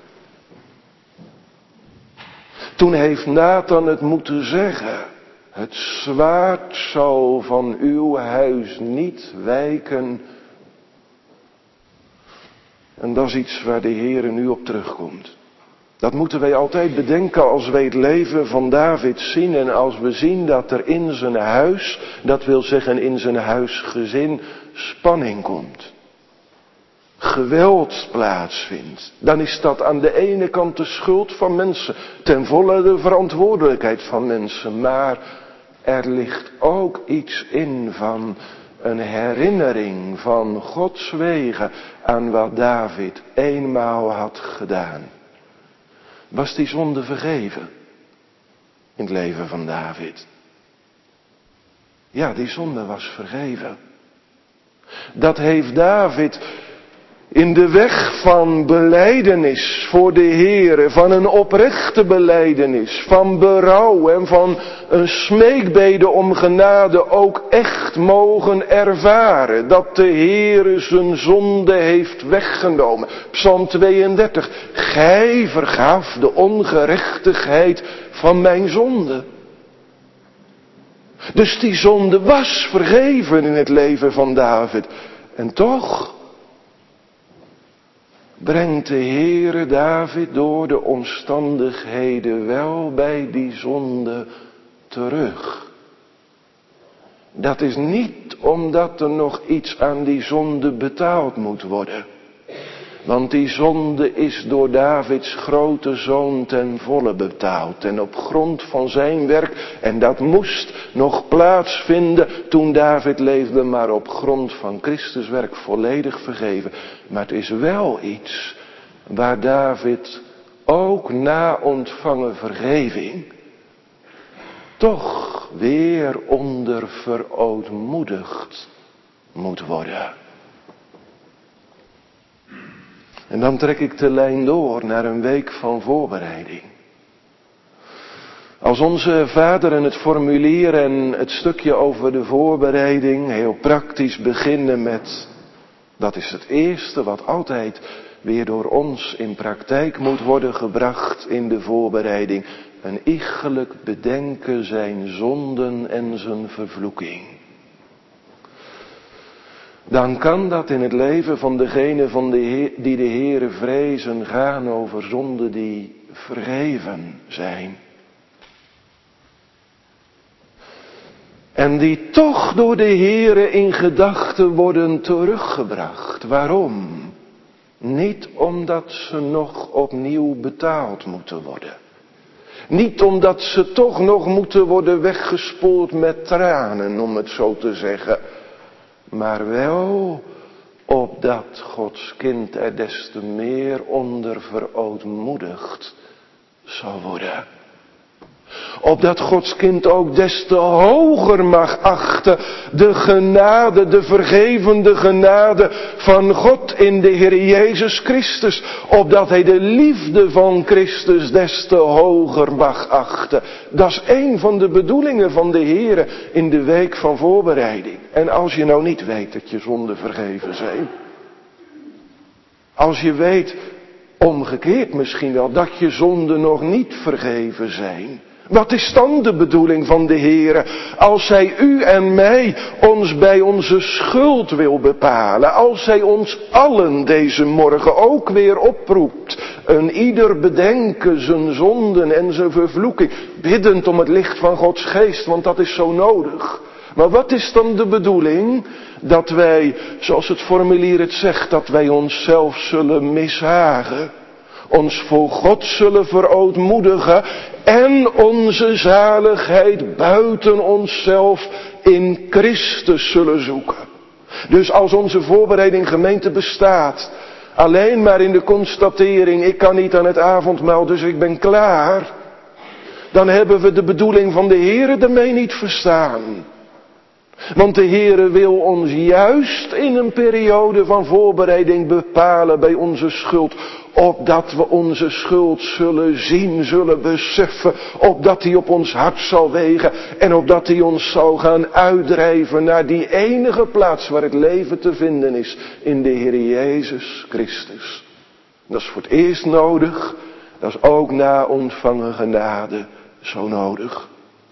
Toen heeft Nathan het moeten zeggen. Het zwaard zal van uw huis niet wijken. En dat is iets waar de Heere nu op terugkomt. Dat moeten wij altijd bedenken als wij het leven van David zien. En als we zien dat er in zijn huis, dat wil zeggen in zijn huisgezin, spanning komt. Geweld plaatsvindt. Dan is dat aan de ene kant de schuld van mensen. Ten volle de verantwoordelijkheid van mensen. Maar er ligt ook iets in van een herinnering van Gods wegen aan wat David eenmaal had gedaan. Was die zonde vergeven in het leven van David? Ja, die zonde was vergeven. Dat heeft David in de weg van belijdenis voor de Heere, van een oprechte belijdenis, van berouw en van een smeekbede om genade ook echt mogen ervaren. Dat de Heere zijn zonde heeft weggenomen. Psalm tweeëndertig. Gij vergaf de ongerechtigheid van mijn zonde. Dus die zonde was vergeven in het leven van David. En toch brengt de Heere David door de omstandigheden wel bij die zonde terug. Dat is niet omdat er nog iets aan die zonde betaald moet worden. Want die zonde is door Davids grote zoon ten volle betaald. En op grond van zijn werk, en dat moest nog plaatsvinden toen David leefde, maar op grond van Christus werk volledig vergeven. Maar het is wel iets waar David ook na ontvangen vergeving toch weer onder verootmoedigd moet worden. En dan trek ik de lijn door naar een week van voorbereiding. Als onze vaderen het formulier en het stukje over de voorbereiding heel praktisch beginnen met, dat is het eerste wat altijd weer door ons in praktijk moet worden gebracht in de voorbereiding. Een iegelijk bedenken zijn zonden en zijn vervloeking. Dan kan dat in het leven van degene van de Heer, die de Heere vrezen gaan over zonden die vergeven zijn. En die toch door de Heere in gedachten worden teruggebracht. Waarom? Niet omdat ze nog opnieuw betaald moeten worden. Niet omdat ze toch nog moeten worden weggespoeld met tranen, om het zo te zeggen. Maar wel opdat Gods kind er des te meer onder verootmoedigd zal worden. Opdat Gods kind ook des te hoger mag achten de genade, de vergevende genade van God in de Heer Jezus Christus. Opdat hij de liefde van Christus des te hoger mag achten. Dat is een van de bedoelingen van de Heer in de week van voorbereiding. En als je nou niet weet dat je zonden vergeven zijn. Als je weet, omgekeerd misschien wel, dat je zonden nog niet vergeven zijn. Wat is dan de bedoeling van de Heere als Hij u en mij ons bij onze schuld wil bepalen? Als Hij ons allen deze morgen ook weer oproept. Een ieder bedenken zijn zonden en zijn vervloeking. Biddend om het licht van Gods geest, want dat is zo nodig. Maar wat is dan de bedoeling? Dat wij, zoals het formulier het zegt, dat wij onszelf zullen mishagen. Ons voor God zullen verootmoedigen en onze zaligheid buiten onszelf in Christus zullen zoeken. Dus als onze voorbereiding gemeente bestaat, alleen maar in de constatering, ik kan niet aan het avondmaal, dus ik ben klaar. Dan hebben we de bedoeling van de Heere ermee niet verstaan. Want de Heere wil ons juist in een periode van voorbereiding bepalen bij onze schuld. Opdat we onze schuld zullen zien, zullen beseffen. Opdat hij op ons hart zal wegen. En opdat hij ons zal gaan uitdrijven naar die enige plaats waar het leven te vinden is. In de Heer Jezus Christus. Dat is voor het eerst nodig. Dat is ook na ontvangen genade zo nodig.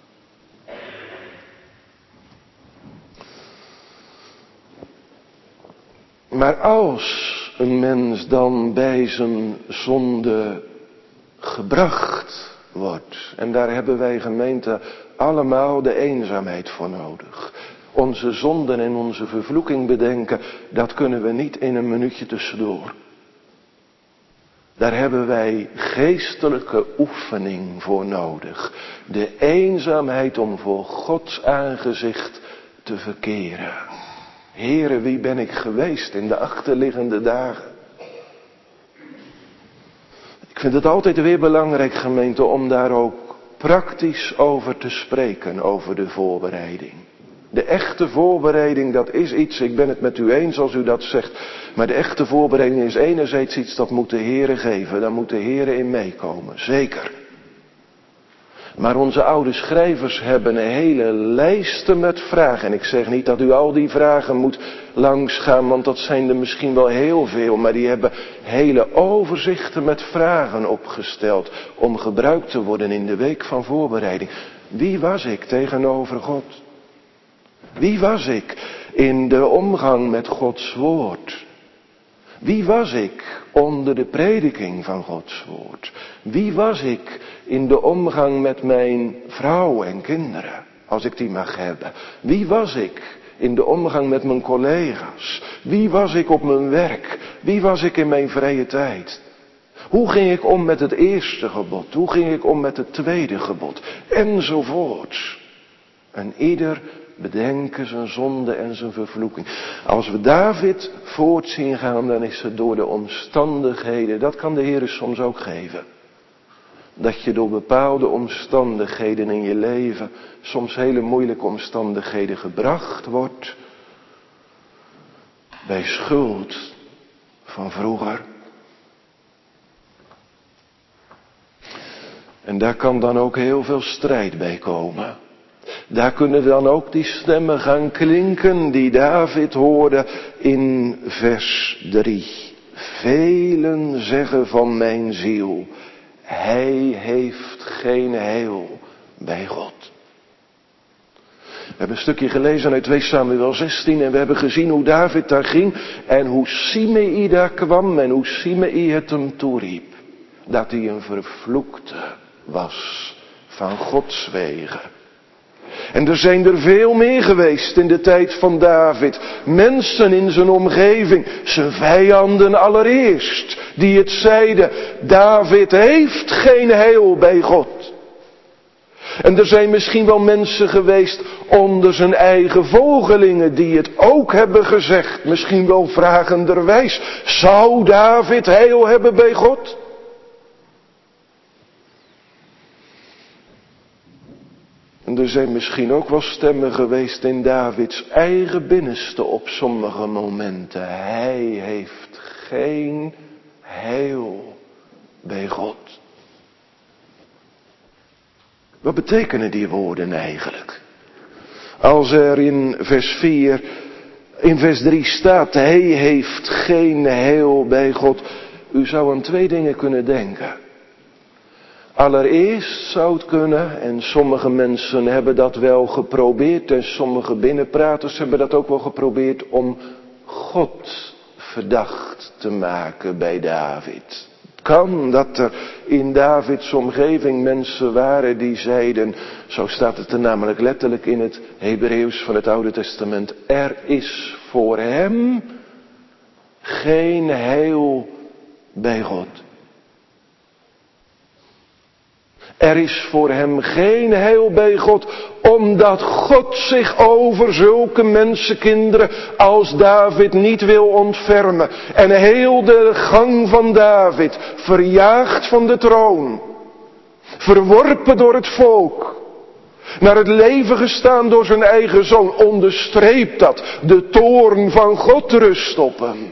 Maar als een mens dan bij zijn zonde gebracht wordt, en daar hebben wij gemeente allemaal de eenzaamheid voor nodig. Onze zonden en onze vervloeking bedenken, dat kunnen we niet in een minuutje tussendoor. Daar hebben wij geestelijke oefening voor nodig. De eenzaamheid om voor Gods aangezicht te verkeren. Heere, wie ben ik geweest in de achterliggende dagen? Ik vind het altijd weer belangrijk, gemeente, om daar ook praktisch over te spreken, over de voorbereiding. De echte voorbereiding, dat is iets, ik ben het met u eens als u dat zegt, maar de echte voorbereiding is enerzijds iets dat moet de Heere geven, daar moet de Heere in meekomen, zeker. Maar onze oude schrijvers hebben een hele lijsten met vragen. En ik zeg niet dat u al die vragen moet langsgaan, want dat zijn er misschien wel heel veel. Maar die hebben hele overzichten met vragen opgesteld om gebruikt te worden in de week van voorbereiding. Wie was ik tegenover God? Wie was ik in de omgang met Gods woord? Wie was ik onder de prediking van Gods woord? Wie was ik in de omgang met mijn vrouw en kinderen, als ik die mag hebben? Wie was ik in de omgang met mijn collega's? Wie was ik op mijn werk? Wie was ik in mijn vrije tijd? Hoe ging ik om met het eerste gebod? Hoe ging ik om met het tweede gebod? Enzovoorts. En ieder bedenken zijn zonde en zijn vervloeking. Als we David voort zien gaan, dan is het door de omstandigheden. Dat kan de Heer soms ook geven. Dat je door bepaalde omstandigheden in je leven, soms hele moeilijke omstandigheden gebracht wordt. Bij schuld van vroeger. En daar kan dan ook heel veel strijd bij komen. Daar kunnen dan ook die stemmen gaan klinken die David hoorde in vers drie. Velen zeggen van mijn ziel, hij heeft geen heil bij God. We hebben een stukje gelezen uit twee Samuel zestien en we hebben gezien hoe David daar ging en hoe Simei daar kwam en hoe Simei het hem toeriep. Dat hij een vervloekte was van Gods wegen. En er zijn er veel meer geweest in de tijd van David. Mensen in zijn omgeving, zijn vijanden allereerst, die het zeiden, David heeft geen heil bij God. En er zijn misschien wel mensen geweest onder zijn eigen volgelingen die het ook hebben gezegd. Misschien wel vragenderwijs, zou David heil hebben bij God? En er zijn misschien ook wel stemmen geweest in Davids eigen binnenste op sommige momenten. Hij heeft geen heil bij God. Wat betekenen die woorden eigenlijk? Als er in vers vier, in vers drie staat, hij heeft geen heil bij God. U zou aan twee dingen kunnen denken. Allereerst zou het kunnen, en sommige mensen hebben dat wel geprobeerd, en sommige binnenpraters hebben dat ook wel geprobeerd, om God verdacht te maken bij David. Het kan dat er in Davids omgeving mensen waren die zeiden, zo staat het er namelijk letterlijk in het Hebreeuws van het Oude Testament, er is voor hem geen heil bij God. Er is voor hem geen heil bij God, omdat God zich over zulke mensenkinderen als David niet wil ontfermen. En heel de gang van David, verjaagd van de troon, verworpen door het volk, naar het leven gestaan door zijn eigen zoon, onderstreept dat. De toorn van God rust op hem.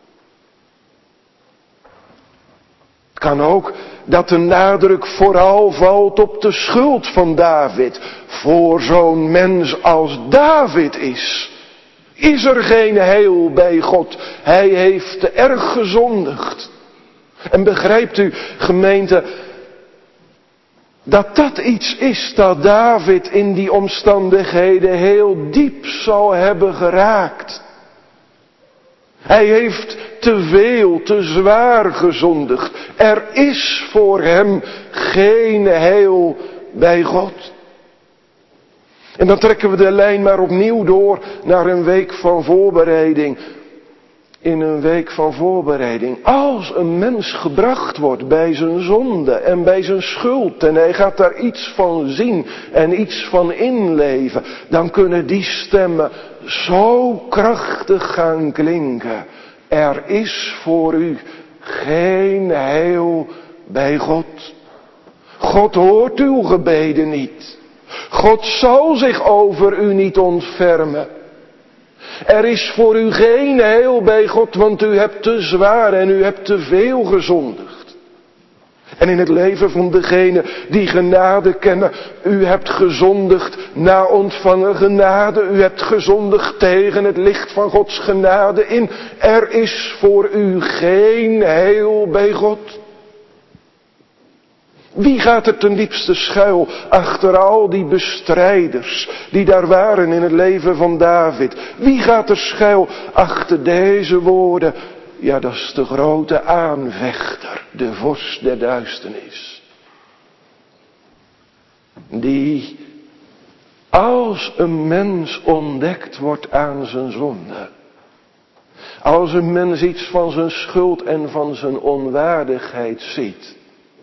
Het kan ook dat de nadruk vooral valt op de schuld van David. Voor zo'n mens als David is, is er geen heil bij God. Hij heeft te erg gezondigd. En begrijpt u, gemeente, dat dat iets is dat David in die omstandigheden heel diep zal hebben geraakt. Hij heeft te veel, te zwaar gezondigd. Er is voor hem geen heil bij God. En dan trekken we de lijn maar opnieuw door naar een week van voorbereiding. In een week van voorbereiding. Als een mens gebracht wordt bij zijn zonde en bij zijn schuld en hij gaat daar iets van zien en iets van inleven, dan kunnen die stemmen zo krachtig gaan klinken. Er is voor u geen heil bij God. God hoort uw gebeden niet. God zal zich over u niet ontfermen. Er is voor u geen heil bij God, want u hebt te zwaar en u hebt te veel gezondigd. En in het leven van degenen die genade kennen, u hebt gezondigd na ontvangen genade, u hebt gezondigd tegen het licht van Gods genade in. Er is voor u geen heil bij God. Wie gaat er ten diepste schuil achter al die bestrijders die daar waren in het leven van David? Wie gaat er schuil achter deze woorden? Ja, dat is de grote aanvechter, de vorst der duisternis. Die, als een mens ontdekt wordt aan zijn zonde, als een mens iets van zijn schuld en van zijn onwaardigheid ziet,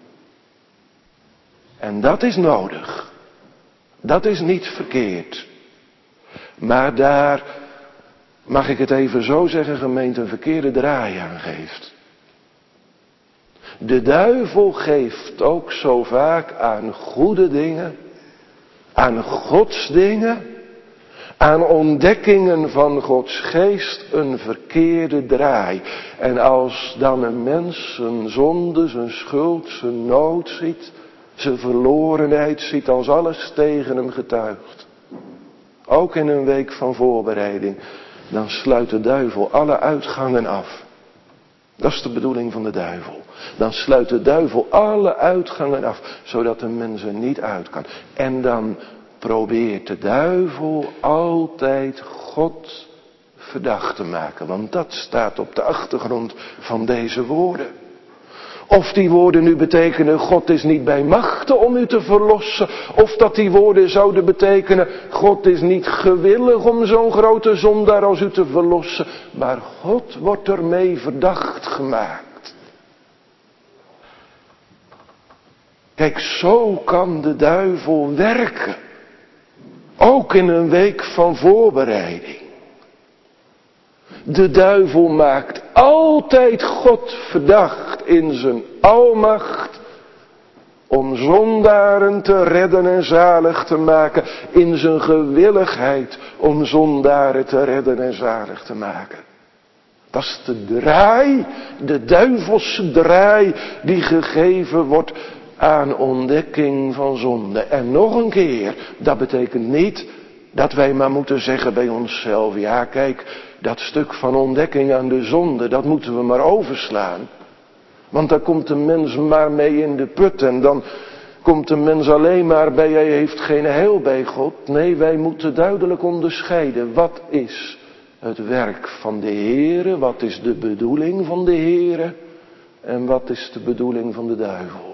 en dat is nodig. Dat is niet verkeerd. Maar daar, mag ik het even zo zeggen, gemeente, een verkeerde draai aan geeft. De duivel geeft ook zo vaak aan goede dingen, aan Gods dingen, aan ontdekkingen van Gods geest een verkeerde draai. En als dan een mens zijn zonde, zijn schuld, zijn nood ziet, zijn verlorenheid ziet, als alles tegen hem getuigt, ook in een week van voorbereiding, dan sluit de duivel alle uitgangen af. Dat is de bedoeling van de duivel. Dan sluit de duivel alle uitgangen af, zodat de mens er niet uit kan. En dan probeert de duivel altijd God verdacht te maken, want dat staat op de achtergrond van deze woorden. Of die woorden nu betekenen, God is niet bij machte om u te verlossen. Of dat die woorden zouden betekenen, God is niet gewillig om zo'n grote zondaar als u te verlossen. Maar God wordt ermee verdacht gemaakt. Kijk, zo kan de duivel werken. Ook in een week van voorbereiding. De duivel maakt altijd God verdacht in zijn almacht om zondaren te redden en zalig te maken, in zijn gewilligheid om zondaren te redden en zalig te maken. Dat is de draai, de duivelse draai die gegeven wordt aan ontdekking van zonde. En nog een keer, dat betekent niet dat wij maar moeten zeggen bij onszelf, ja kijk, dat stuk van ontdekking aan de zonde, dat moeten we maar overslaan. Want daar komt de mens maar mee in de put en dan komt de mens alleen maar bij, hij heeft geen heil bij God. Nee, wij moeten duidelijk onderscheiden, wat is het werk van de Heere, wat is de bedoeling van de Heere en wat is de bedoeling van de duivel.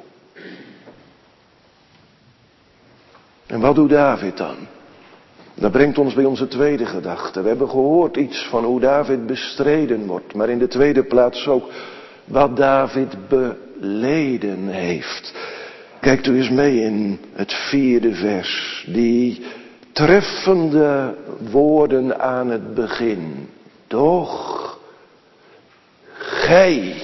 En wat doet David dan? Dat brengt ons bij onze tweede gedachte. We hebben gehoord iets van hoe David bestreden wordt. Maar in de tweede plaats ook wat David beleden heeft. Kijkt u eens mee in het vierde vers. Die treffende woorden aan het begin. Doch gij.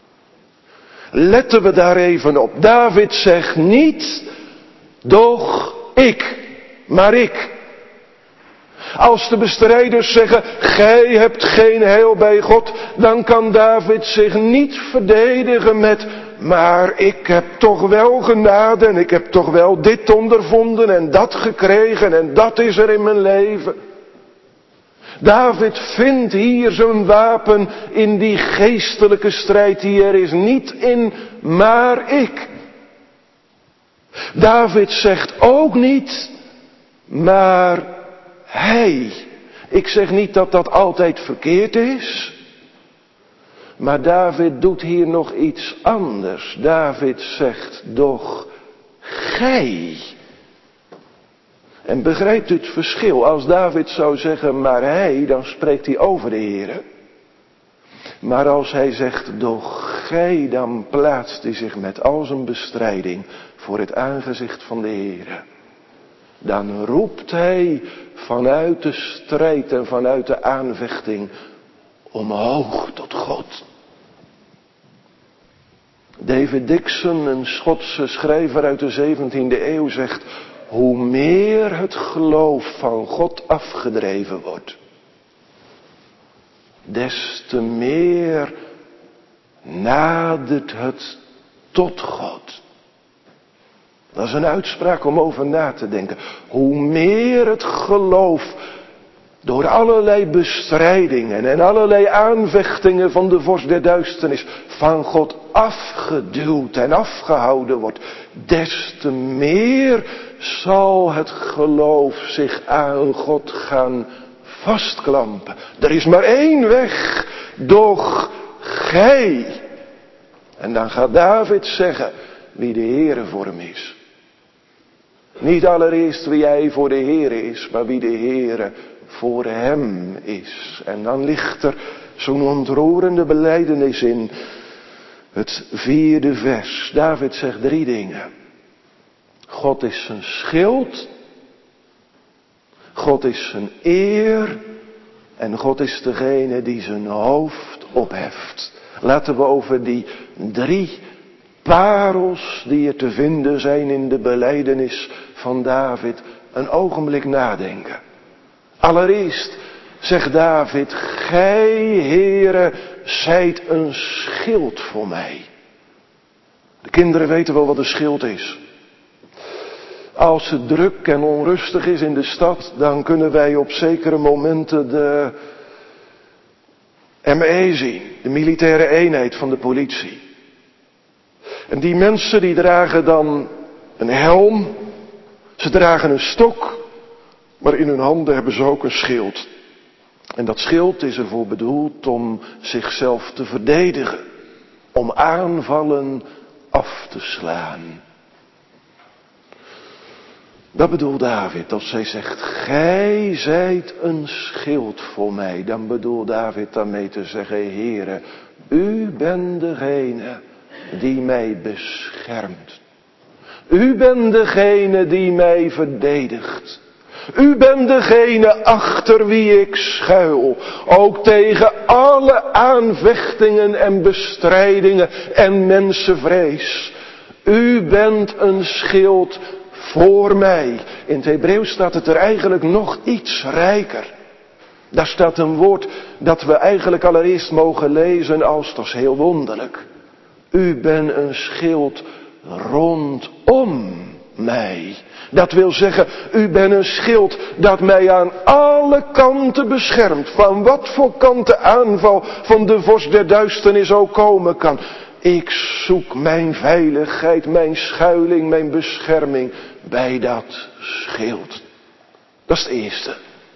Letten we daar even op. David zegt niet, doch maar ik. Als de bestrijders zeggen, gij hebt geen heil bij God, dan kan David zich niet verdedigen met, maar ik heb toch wel genade en ik heb toch wel dit ondervonden en dat gekregen en dat is er in mijn leven. David vindt hier zijn wapen in die geestelijke strijd die er is, niet in, maar ik. David zegt ook niet, maar hij. Ik zeg niet dat dat altijd verkeerd is. Maar David doet hier nog iets anders. David zegt, doch gij. En begrijpt u het verschil? Als David zou zeggen, maar hij, dan spreekt hij over de Heere. Maar als hij zegt, doch gij, dan plaatst hij zich met al zijn bestrijding voor het aangezicht van de Heere. Dan roept hij vanuit de strijd en vanuit de aanvechting omhoog tot God. David Dixon, een Schotse schrijver uit de zeventiende eeuw, zegt, hoe meer het geloof van God afgedreven wordt, des te meer nadert het tot God. Dat is een uitspraak om over na te denken. Hoe meer het geloof door allerlei bestrijdingen en allerlei aanvechtingen van de vorst der duisternis van God afgeduwd en afgehouden wordt, des te meer zal het geloof zich aan God gaan vastklampen. Er is maar één weg, doch gij. En dan gaat David zeggen wie de Heere voor hem is. Niet allereerst wie hij voor de Heere is, maar wie de Heere voor hem is. En dan ligt er zo'n ontroerende belijdenis in het vierde vers. David zegt drie dingen. God is zijn schild. God is zijn eer. En God is degene die zijn hoofd opheft. Laten we over die drie parels die er te vinden zijn in de belijdenis van David een ogenblik nadenken. Allereerst zegt David, gij Heere zijt een schild voor mij. De kinderen weten wel wat een schild is. Als het druk en onrustig is in de stad, dan kunnen wij op zekere momenten de M E zien, de militaire eenheid van de politie. En die mensen die dragen dan een helm, ze dragen een stok, maar in hun handen hebben ze ook een schild. En dat schild is ervoor bedoeld om zichzelf te verdedigen, om aanvallen af te slaan. Dat bedoelt David, als hij zegt, gij zijt een schild voor mij. Dan bedoelt David daarmee te zeggen, Heere, u bent degene die mij beschermt. U bent degene die mij verdedigt. U bent degene achter wie ik schuil. Ook tegen alle aanvechtingen en bestrijdingen en mensenvrees. U bent een schild voor mij. In het Hebreeuws staat het er eigenlijk nog iets rijker. Daar staat een woord dat we eigenlijk allereerst mogen lezen als, dat is heel wonderlijk. U bent een schild rondom mij. Dat wil zeggen, u bent een schild dat mij aan alle kanten beschermt. Van wat voor kant de aanval van de vorst der duisternis ook komen kan. Ik zoek mijn veiligheid, mijn schuiling, mijn bescherming bij dat schild. Dat is het eerste.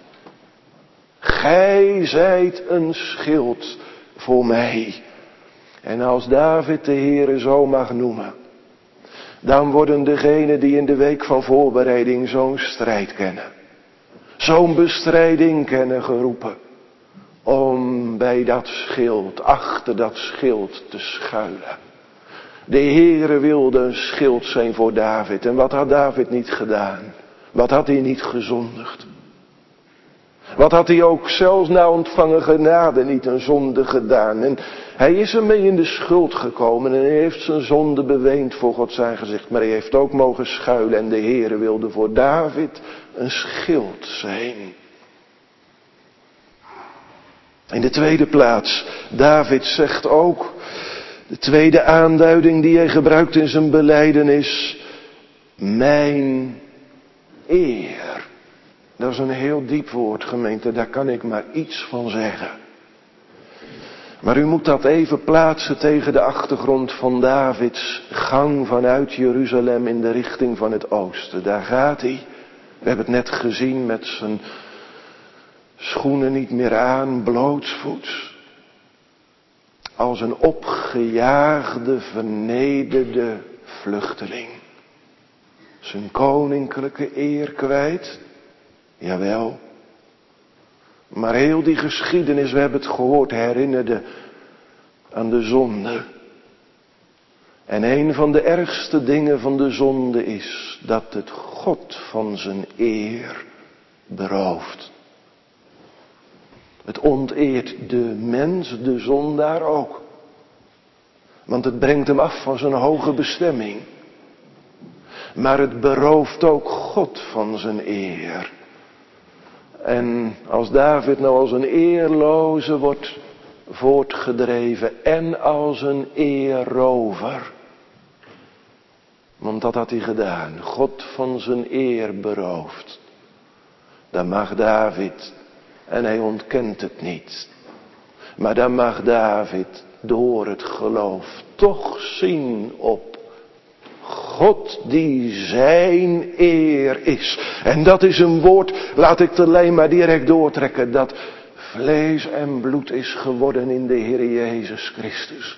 Gij zijt een schild voor mij. En als David de Heere zo mag noemen, dan worden degenen die in de week van voorbereiding zo'n strijd kennen, zo'n bestrijding kennen geroepen, om bij dat schild, achter dat schild te schuilen. De Heere wilde een schild zijn voor David. En wat had David niet gedaan? Wat had hij niet gezondigd? Wat had hij ook zelfs na ontvangen genade niet een zonde gedaan? En hij is ermee in de schuld gekomen en hij heeft zijn zonde beweend voor Gods aangezicht. Maar hij heeft ook mogen schuilen en de Heere wilde voor David een schild zijn. In de tweede plaats, David zegt ook, de tweede aanduiding die hij gebruikt in zijn belijdenis, mijn eer. Dat is een heel diep woord, gemeente, daar kan ik maar iets van zeggen. Maar u moet dat even plaatsen tegen de achtergrond van Davids gang vanuit Jeruzalem in de richting van het oosten. Daar gaat hij, we hebben het net gezien, met zijn schoenen niet meer aan, blootsvoets. Als een opgejaagde, vernederde vluchteling. Zijn koninklijke eer kwijt, jawel. Maar heel die geschiedenis, we hebben het gehoord, herinnerde aan de zonde. En een van de ergste dingen van de zonde is dat het God van zijn eer berooft. Het onteert de mens, de zondaar ook. Want het brengt hem af van zijn hoge bestemming. Maar het berooft ook God van zijn eer. En als David nou als een eerloze wordt voortgedreven en als een eerrover. Want dat had hij gedaan. God van zijn eer beroofd. Dan mag David, en hij ontkent het niet. Maar dan mag David door het geloof toch zien op God die zijn eer is. En dat is een woord, laat ik de lijn maar direct doortrekken, dat vlees en bloed is geworden in de Heer Jezus Christus.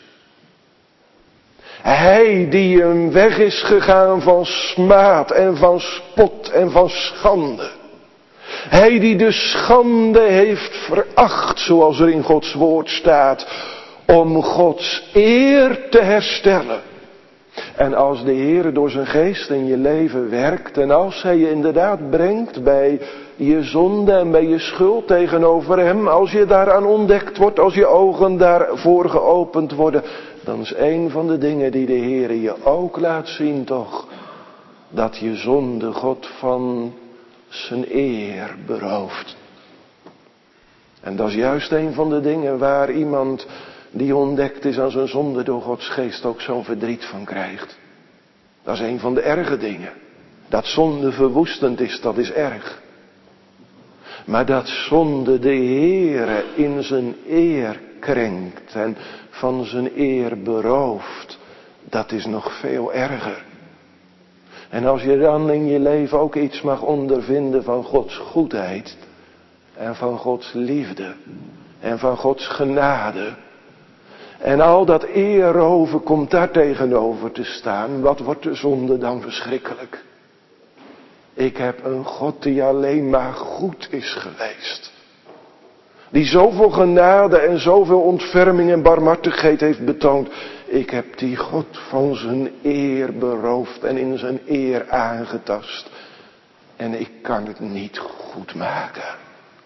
Hij die een weg is gegaan van smaad en van spot en van schande. Hij die de schande heeft veracht, zoals er in Gods woord staat, om Gods eer te herstellen. En als de Heer door zijn geest in je leven werkt en als hij je inderdaad brengt bij je zonde en bij je schuld tegenover hem, als je daaraan ontdekt wordt, als je ogen daarvoor geopend worden, dan is een van de dingen die de Heer je ook laat zien toch, dat je zonde God van zijn eer berooft. En dat is juist een van de dingen waar iemand die ontdekt is aan zijn zonde door Gods geest ook zo'n verdriet van krijgt. Dat is een van de erge dingen. Dat zonde verwoestend is, dat is erg. Maar dat zonde de Heere in zijn eer krenkt en van zijn eer berooft, dat is nog veel erger. En als je dan in je leven ook iets mag ondervinden van Gods goedheid en van Gods liefde en van Gods genade. En al dat eerroven komt daar tegenover te staan. Wat wordt de zonde dan verschrikkelijk? Ik heb een God die alleen maar goed is geweest. Die zoveel genade en zoveel ontferming en barmhartigheid heeft betoond. Ik heb die God van zijn eer beroofd en in zijn eer aangetast. En ik kan het niet goed maken.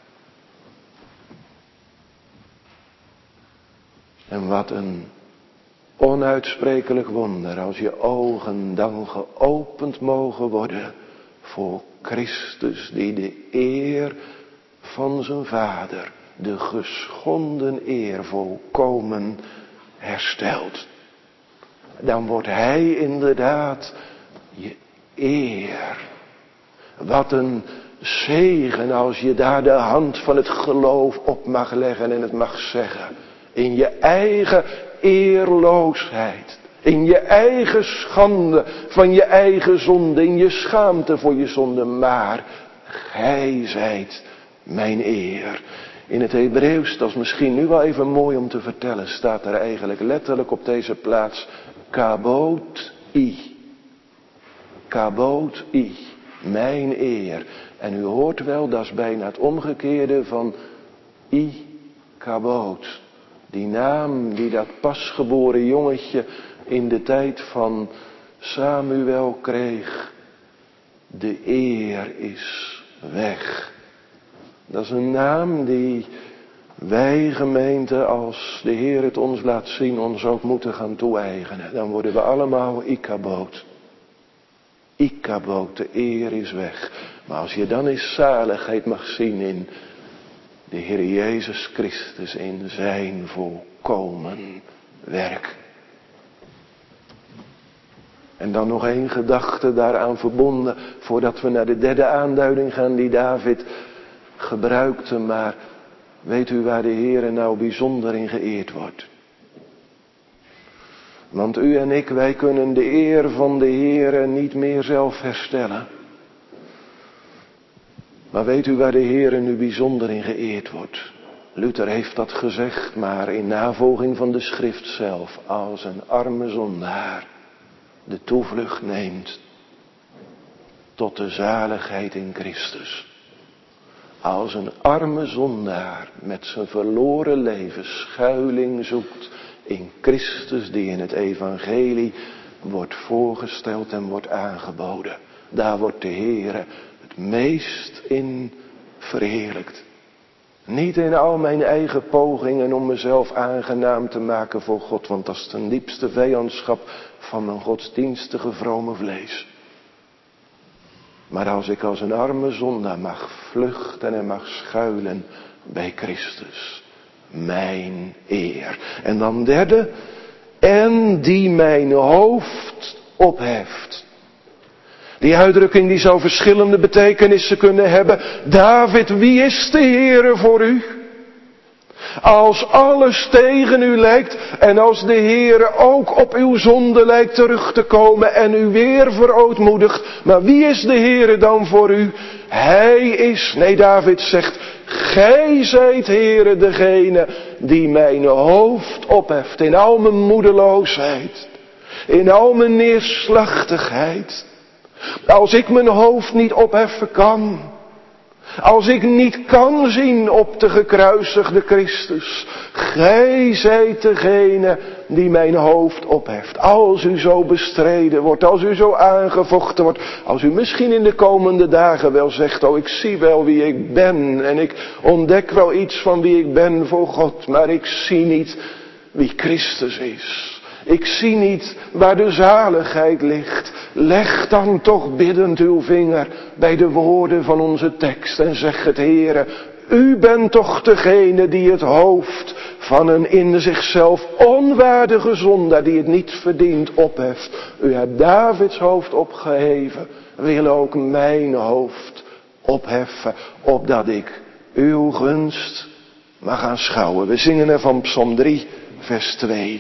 En wat een onuitsprekelijk wonder als je ogen dan geopend mogen worden voor Christus die de eer van zijn Vader, de geschonden eer volkomen herstelt. Dan wordt hij inderdaad je eer. Wat een zegen als je daar de hand van het geloof op mag leggen en het mag zeggen. In je eigen eerloosheid. In je eigen schande van je eigen zonde. In je schaamte voor je zonde. Maar gij zijt mijn eer. In het Hebreeuws, dat is misschien nu wel even mooi om te vertellen, staat er eigenlijk letterlijk op deze plaats kabot i. Kabot i. Mijn eer. En u hoort wel, dat is bijna het omgekeerde van i kabot. Die naam die dat pasgeboren jongetje in de tijd van Samuel kreeg. De eer is weg. Dat is een naam die wij gemeente, als de Heer het ons laat zien, ons ook moeten gaan toe-eigenen. Dan worden we allemaal Ikaboot. Ikabod, de eer is weg. Maar als je dan eens zaligheid mag zien in de Heer Jezus Christus, in zijn volkomen werk. En dan nog één gedachte daaraan verbonden, voordat we naar de derde aanduiding gaan die David gebruikte. Maar weet u waar de Heer nou bijzonder in geëerd wordt? Want u en ik, wij kunnen de eer van de Heer niet meer zelf herstellen. Maar weet u waar de Heer nu bijzonder in geëerd wordt? Luther heeft dat gezegd, maar in navolging van de schrift zelf. Als een arme zondaar de toevlucht neemt tot de zaligheid in Christus. Als een arme zondaar met zijn verloren leven schuiling zoekt in Christus, die in het evangelie wordt voorgesteld en wordt aangeboden. Daar wordt de Heere het meest in verheerlijkt. Niet in al mijn eigen pogingen om mezelf aangenaam te maken voor God, want dat is ten diepste vijandschap van mijn godsdienstige vrome vlees. Maar als ik als een arme zondaar mag vluchten en mag schuilen bij Christus, mijn eer. En dan derde, en die mijn hoofd opheft. Die uitdrukking die zou verschillende betekenissen kunnen hebben. David, wie is de Heere voor u? Als alles tegen u lijkt en als de Heere ook op uw zonde lijkt terug te komen en u weer verootmoedigt. Maar wie is de Heere dan voor u? Hij is, nee David zegt, gij zijt Heere degene die mijn hoofd opheft in al mijn moedeloosheid, in al mijn neerslachtigheid. Als ik mijn hoofd niet opheffen kan, als ik niet kan zien op de gekruisigde Christus, gij zijt degene die mijn hoofd opheft. Als u zo bestreden wordt, als u zo aangevochten wordt, als u misschien in de komende dagen wel zegt, oh ik zie wel wie ik ben en ik ontdek wel iets van wie ik ben voor God, maar ik zie niet wie Christus is. Ik zie niet waar de zaligheid ligt. Leg dan toch biddend uw vinger bij de woorden van onze tekst en zeg het, Heere, u bent toch degene die het hoofd van een in zichzelf onwaardige zondaar die het niet verdient opheft. U hebt Davids hoofd opgeheven, wil ook mijn hoofd opheffen, opdat ik uw gunst mag aanschouwen. We zingen er van Psalm drie, vers twee.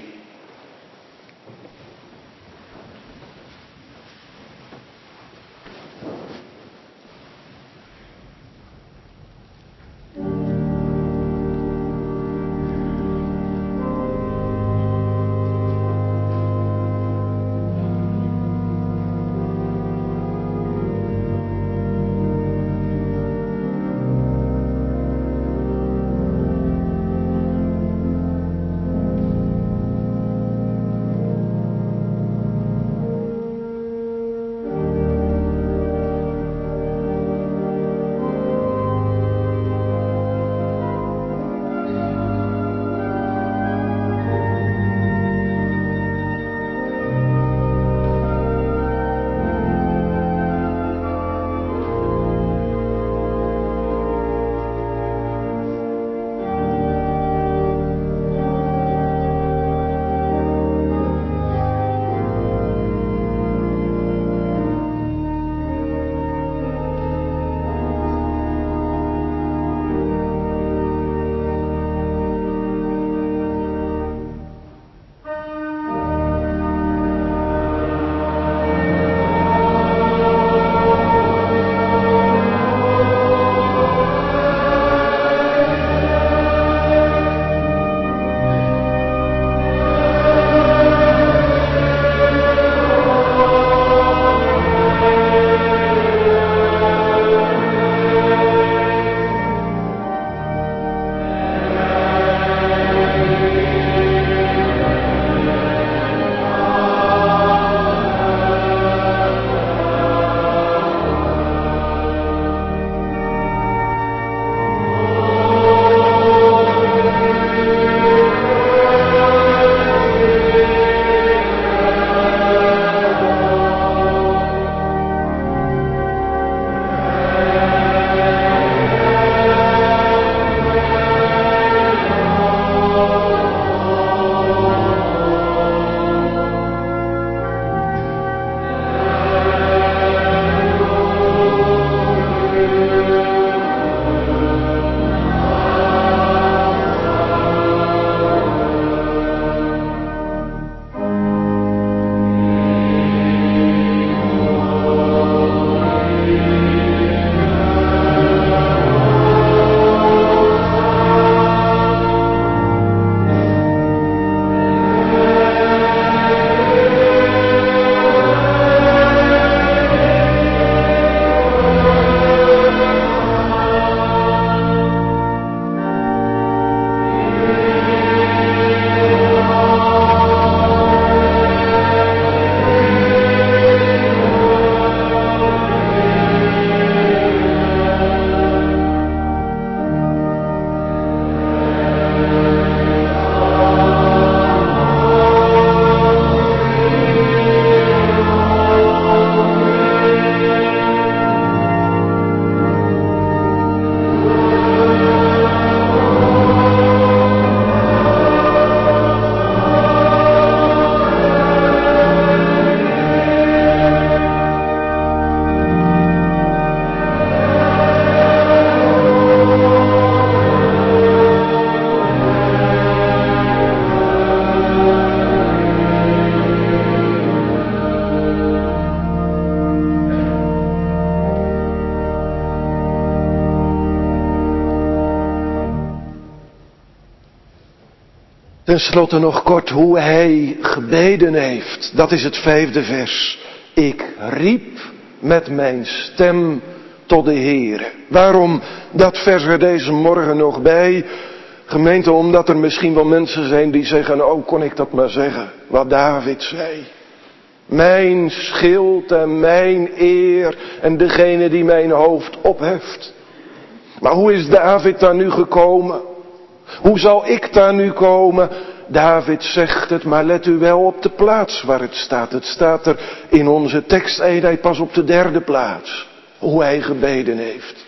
Ten slotte nog kort hoe hij gebeden heeft. Dat is het vijfde vers. Ik riep met mijn stem tot de Heere. Waarom dat vers er deze morgen nog bij? Gemeente, omdat er misschien wel mensen zijn die zeggen, oh kon ik dat maar zeggen, wat David zei. Mijn schild en mijn eer en degene die mijn hoofd opheft. Maar hoe is David daar nu gekomen? Hoe zal ik daar nu komen? David zegt het, maar let u wel op de plaats waar het staat. Het staat er in onze teksteenheid pas op de derde plaats. Hoe hij gebeden heeft.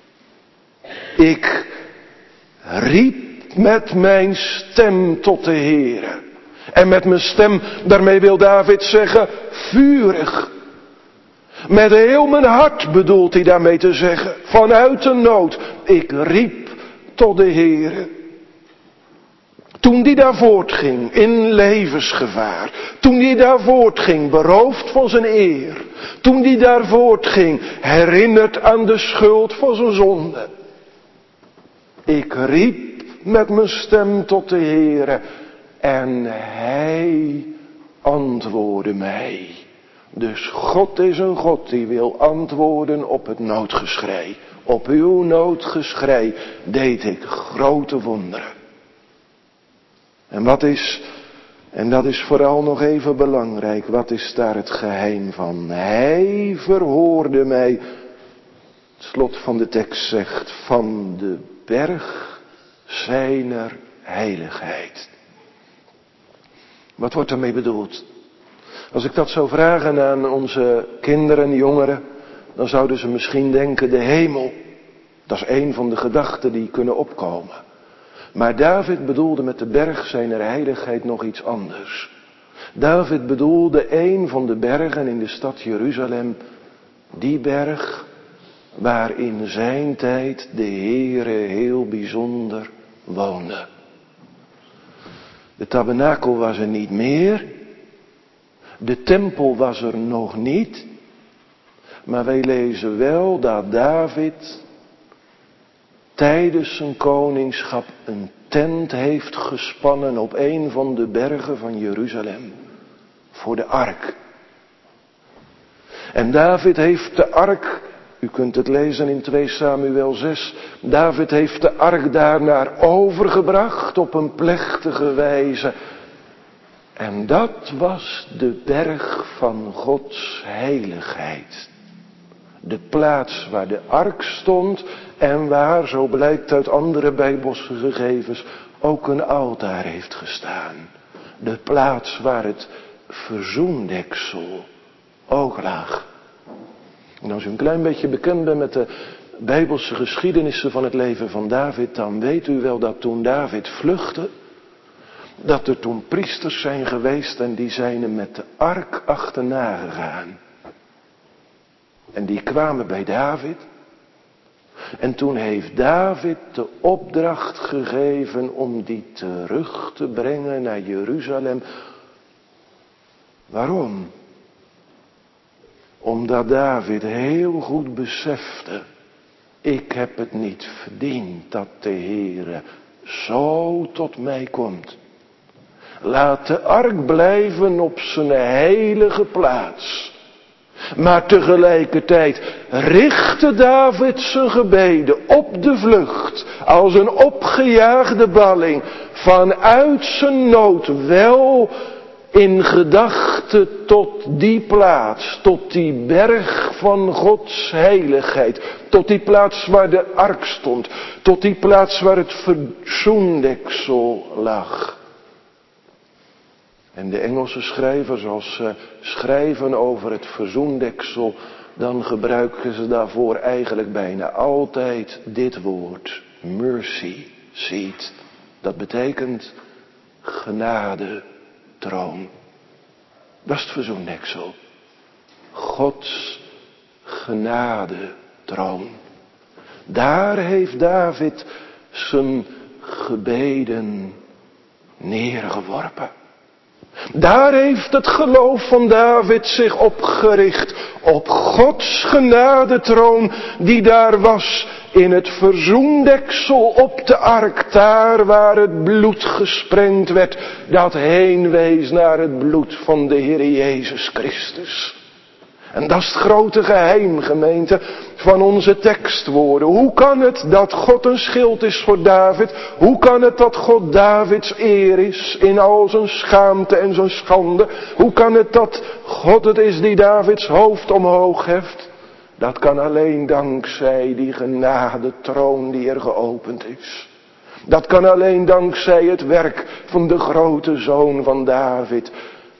Ik riep met mijn stem tot de Heere. En met mijn stem, daarmee wil David zeggen, vurig. Met heel mijn hart bedoelt hij daarmee te zeggen. Vanuit de nood. Ik riep tot de Heere. Toen die daar voortging in levensgevaar. Toen die daar voortging beroofd van zijn eer. Toen die daar voortging herinnerd aan de schuld van zijn zonde. Ik riep met mijn stem tot de Heere. En hij antwoordde mij. Dus God is een God die wil antwoorden op het noodgeschrei. Op uw noodgeschrei deed ik grote wonderen. En wat is, en dat is vooral nog even belangrijk, wat is daar het geheim van? Hij verhoorde mij, het slot van de tekst zegt, van de berg zijner heiligheid. Wat wordt daarmee bedoeld? Als ik dat zou vragen aan onze kinderen en jongeren, dan zouden ze misschien denken de hemel. Dat is een van de gedachten die kunnen opkomen. Maar David bedoelde met de berg zijner heiligheid nog iets anders. David bedoelde een van de bergen in de stad Jeruzalem, die berg waar in zijn tijd de Heere heel bijzonder woonde. De tabernakel was er niet meer. De tempel was er nog niet. Maar wij lezen wel dat David tijdens zijn koningschap een tent heeft gespannen op een van de bergen van Jeruzalem. Voor de ark. En David heeft de ark, u kunt het lezen in twee Samuel zes. David heeft de ark daarnaar overgebracht op een plechtige wijze. En dat was de berg van Gods heiligheid. De plaats waar de ark stond en waar, zo blijkt uit andere bijbelse gegevens, ook een altaar heeft gestaan. De plaats waar het verzoendeksel ook lag. En als u een klein beetje bekend bent met de bijbelse geschiedenissen van het leven van David, dan weet u wel dat toen David vluchtte, dat er toen priesters zijn geweest en die zijn hem met de ark achterna gegaan. En die kwamen bij David. En toen heeft David de opdracht gegeven om die terug te brengen naar Jeruzalem. Waarom? Omdat David heel goed besefte, ik heb het niet verdiend dat de Heere zo tot mij komt. Laat de ark blijven op zijn heilige plaats. Maar tegelijkertijd richtte David zijn gebeden op de vlucht, als een opgejaagde balling, vanuit zijn nood wel in gedachte tot die plaats, tot die berg van Gods heiligheid, tot die plaats waar de ark stond, tot die plaats waar het verzoendeksel lag. En de Engelse schrijvers, als ze schrijven over het verzoendeksel, dan gebruiken ze daarvoor eigenlijk bijna altijd dit woord, mercy seat. Dat betekent genade troon. Dat is het verzoendeksel. Gods genade troon. Daar heeft David zijn gebeden neergeworpen. Daar heeft het geloof van David zich op gericht. Op Gods genadetroon die daar was In het verzoendeksel op de ark, daar waar het bloed gesprengd werd, dat heen wees naar het bloed van de Heer Jezus Christus. En dat is het grote geheim, gemeente, van onze tekstwoorden. Hoe kan het dat God een schild is voor David? Hoe kan het dat God Davids eer is in al zijn schaamte en zijn schande? Hoe kan het dat God het is die Davids hoofd omhoog heft? Dat kan alleen dankzij die genadetroon die er geopend is. Dat kan alleen dankzij het werk van de grote zoon van David,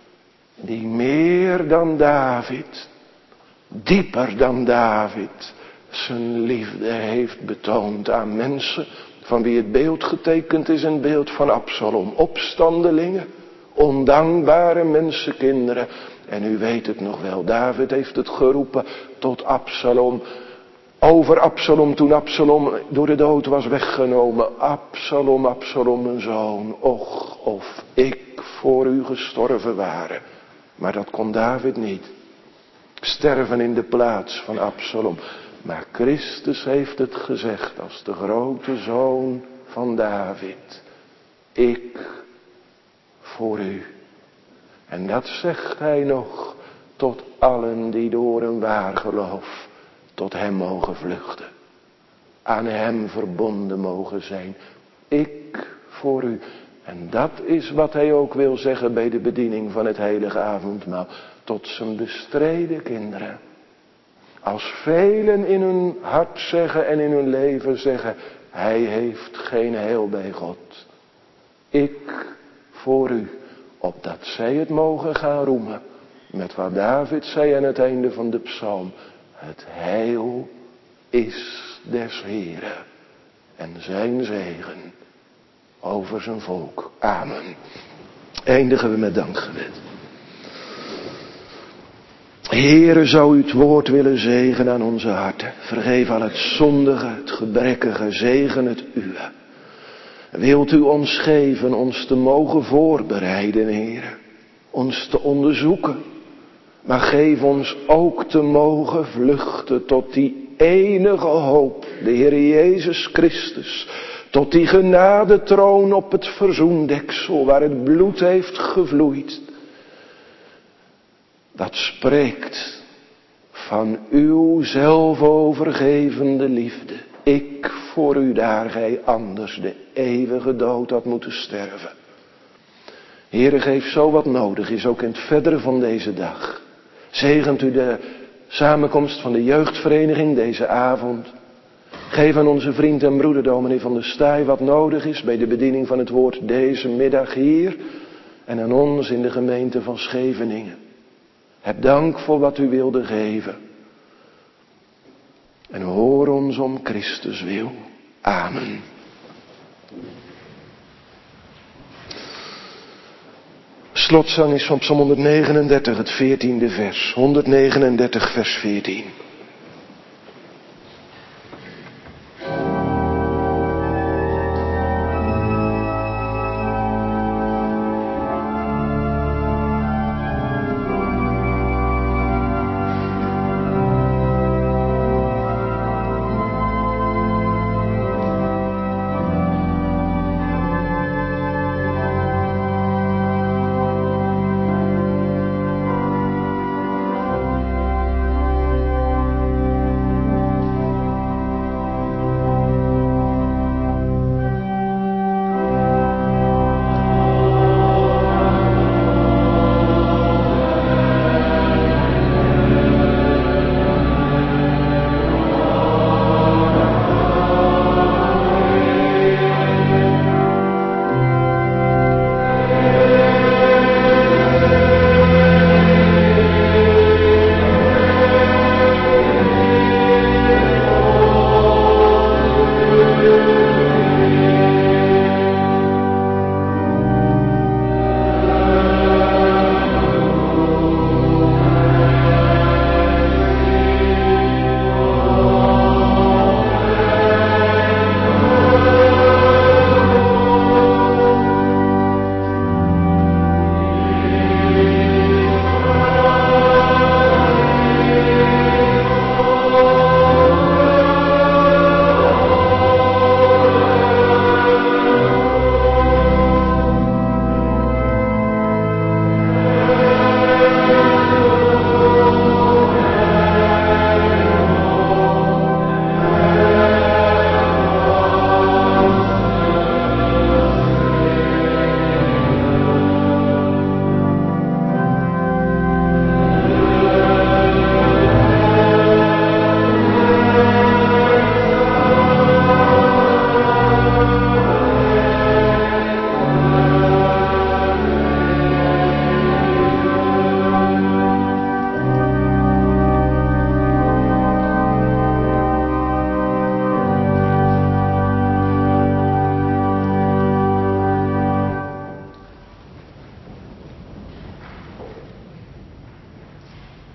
die meer dan David, dieper dan David, zijn liefde heeft betoond aan mensen van wie het beeld getekend is, een beeld van Absalom. Opstandelingen, ondankbare mensenkinderen. En u weet het nog wel, David heeft het geroepen tot Absalom. Over Absalom, toen Absalom door de dood was weggenomen. Absalom, Absalom, mijn zoon. Och, of ik voor u gestorven ware. Maar dat kon David niet. Sterven in de plaats van Absalom. Maar Christus heeft het gezegd als de grote zoon van David. Ik voor u. En dat zegt hij nog tot allen die door een waar geloof tot hem mogen vluchten. Aan hem verbonden mogen zijn. Ik voor u. En dat is wat hij ook wil zeggen bij de bediening van het heilige avondmaal. Tot zijn bestreden kinderen. Als velen in hun hart zeggen en in hun leven zeggen, hij heeft geen heil bij God. Ik voor u. Opdat zij het mogen gaan roemen. Met wat David zei aan het einde van de psalm. Het heil is des Heren. En zijn zegen over zijn volk. Amen. Eindigen we met dankgebed. Heere, zou u het woord willen zegenen aan onze harten. Vergeef al het zondige, het gebrekkige, zegen het uwe. Wilt u ons geven, ons te mogen voorbereiden, Heere. Ons te onderzoeken. Maar geef ons ook te mogen vluchten tot die enige hoop, de Heer Jezus Christus. Tot die genadetroon op het verzoendeksel, waar het bloed heeft gevloeid. Dat spreekt van uw zelfovergevende liefde. Ik voor u daar gij anders de eeuwige dood had moeten sterven. Heere, geef zo wat nodig is, ook in het verdere van deze dag. Zegent u de samenkomst van de jeugdvereniging deze avond. Geef aan onze vriend en broeder dominee van der Staaij wat nodig is bij de bediening van het woord deze middag hier. En aan ons in de gemeente van Scheveningen. Heb dank voor wat u wilde geven. En hoor ons om Christus wil. Amen. Slotzang is van Psalm honderdnegenendertig, het veertiende vers. honderdnegenendertig, vers veertien.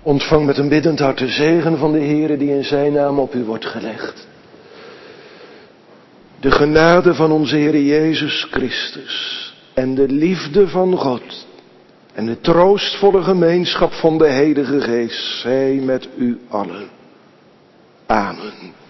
Ontvang met een biddend hart de zegen van de Heere die in zijn naam op u wordt gelegd. De genade van onze Heere Jezus Christus en de liefde van God en de troostvolle gemeenschap van de Heilige Geest zij met u allen. Amen.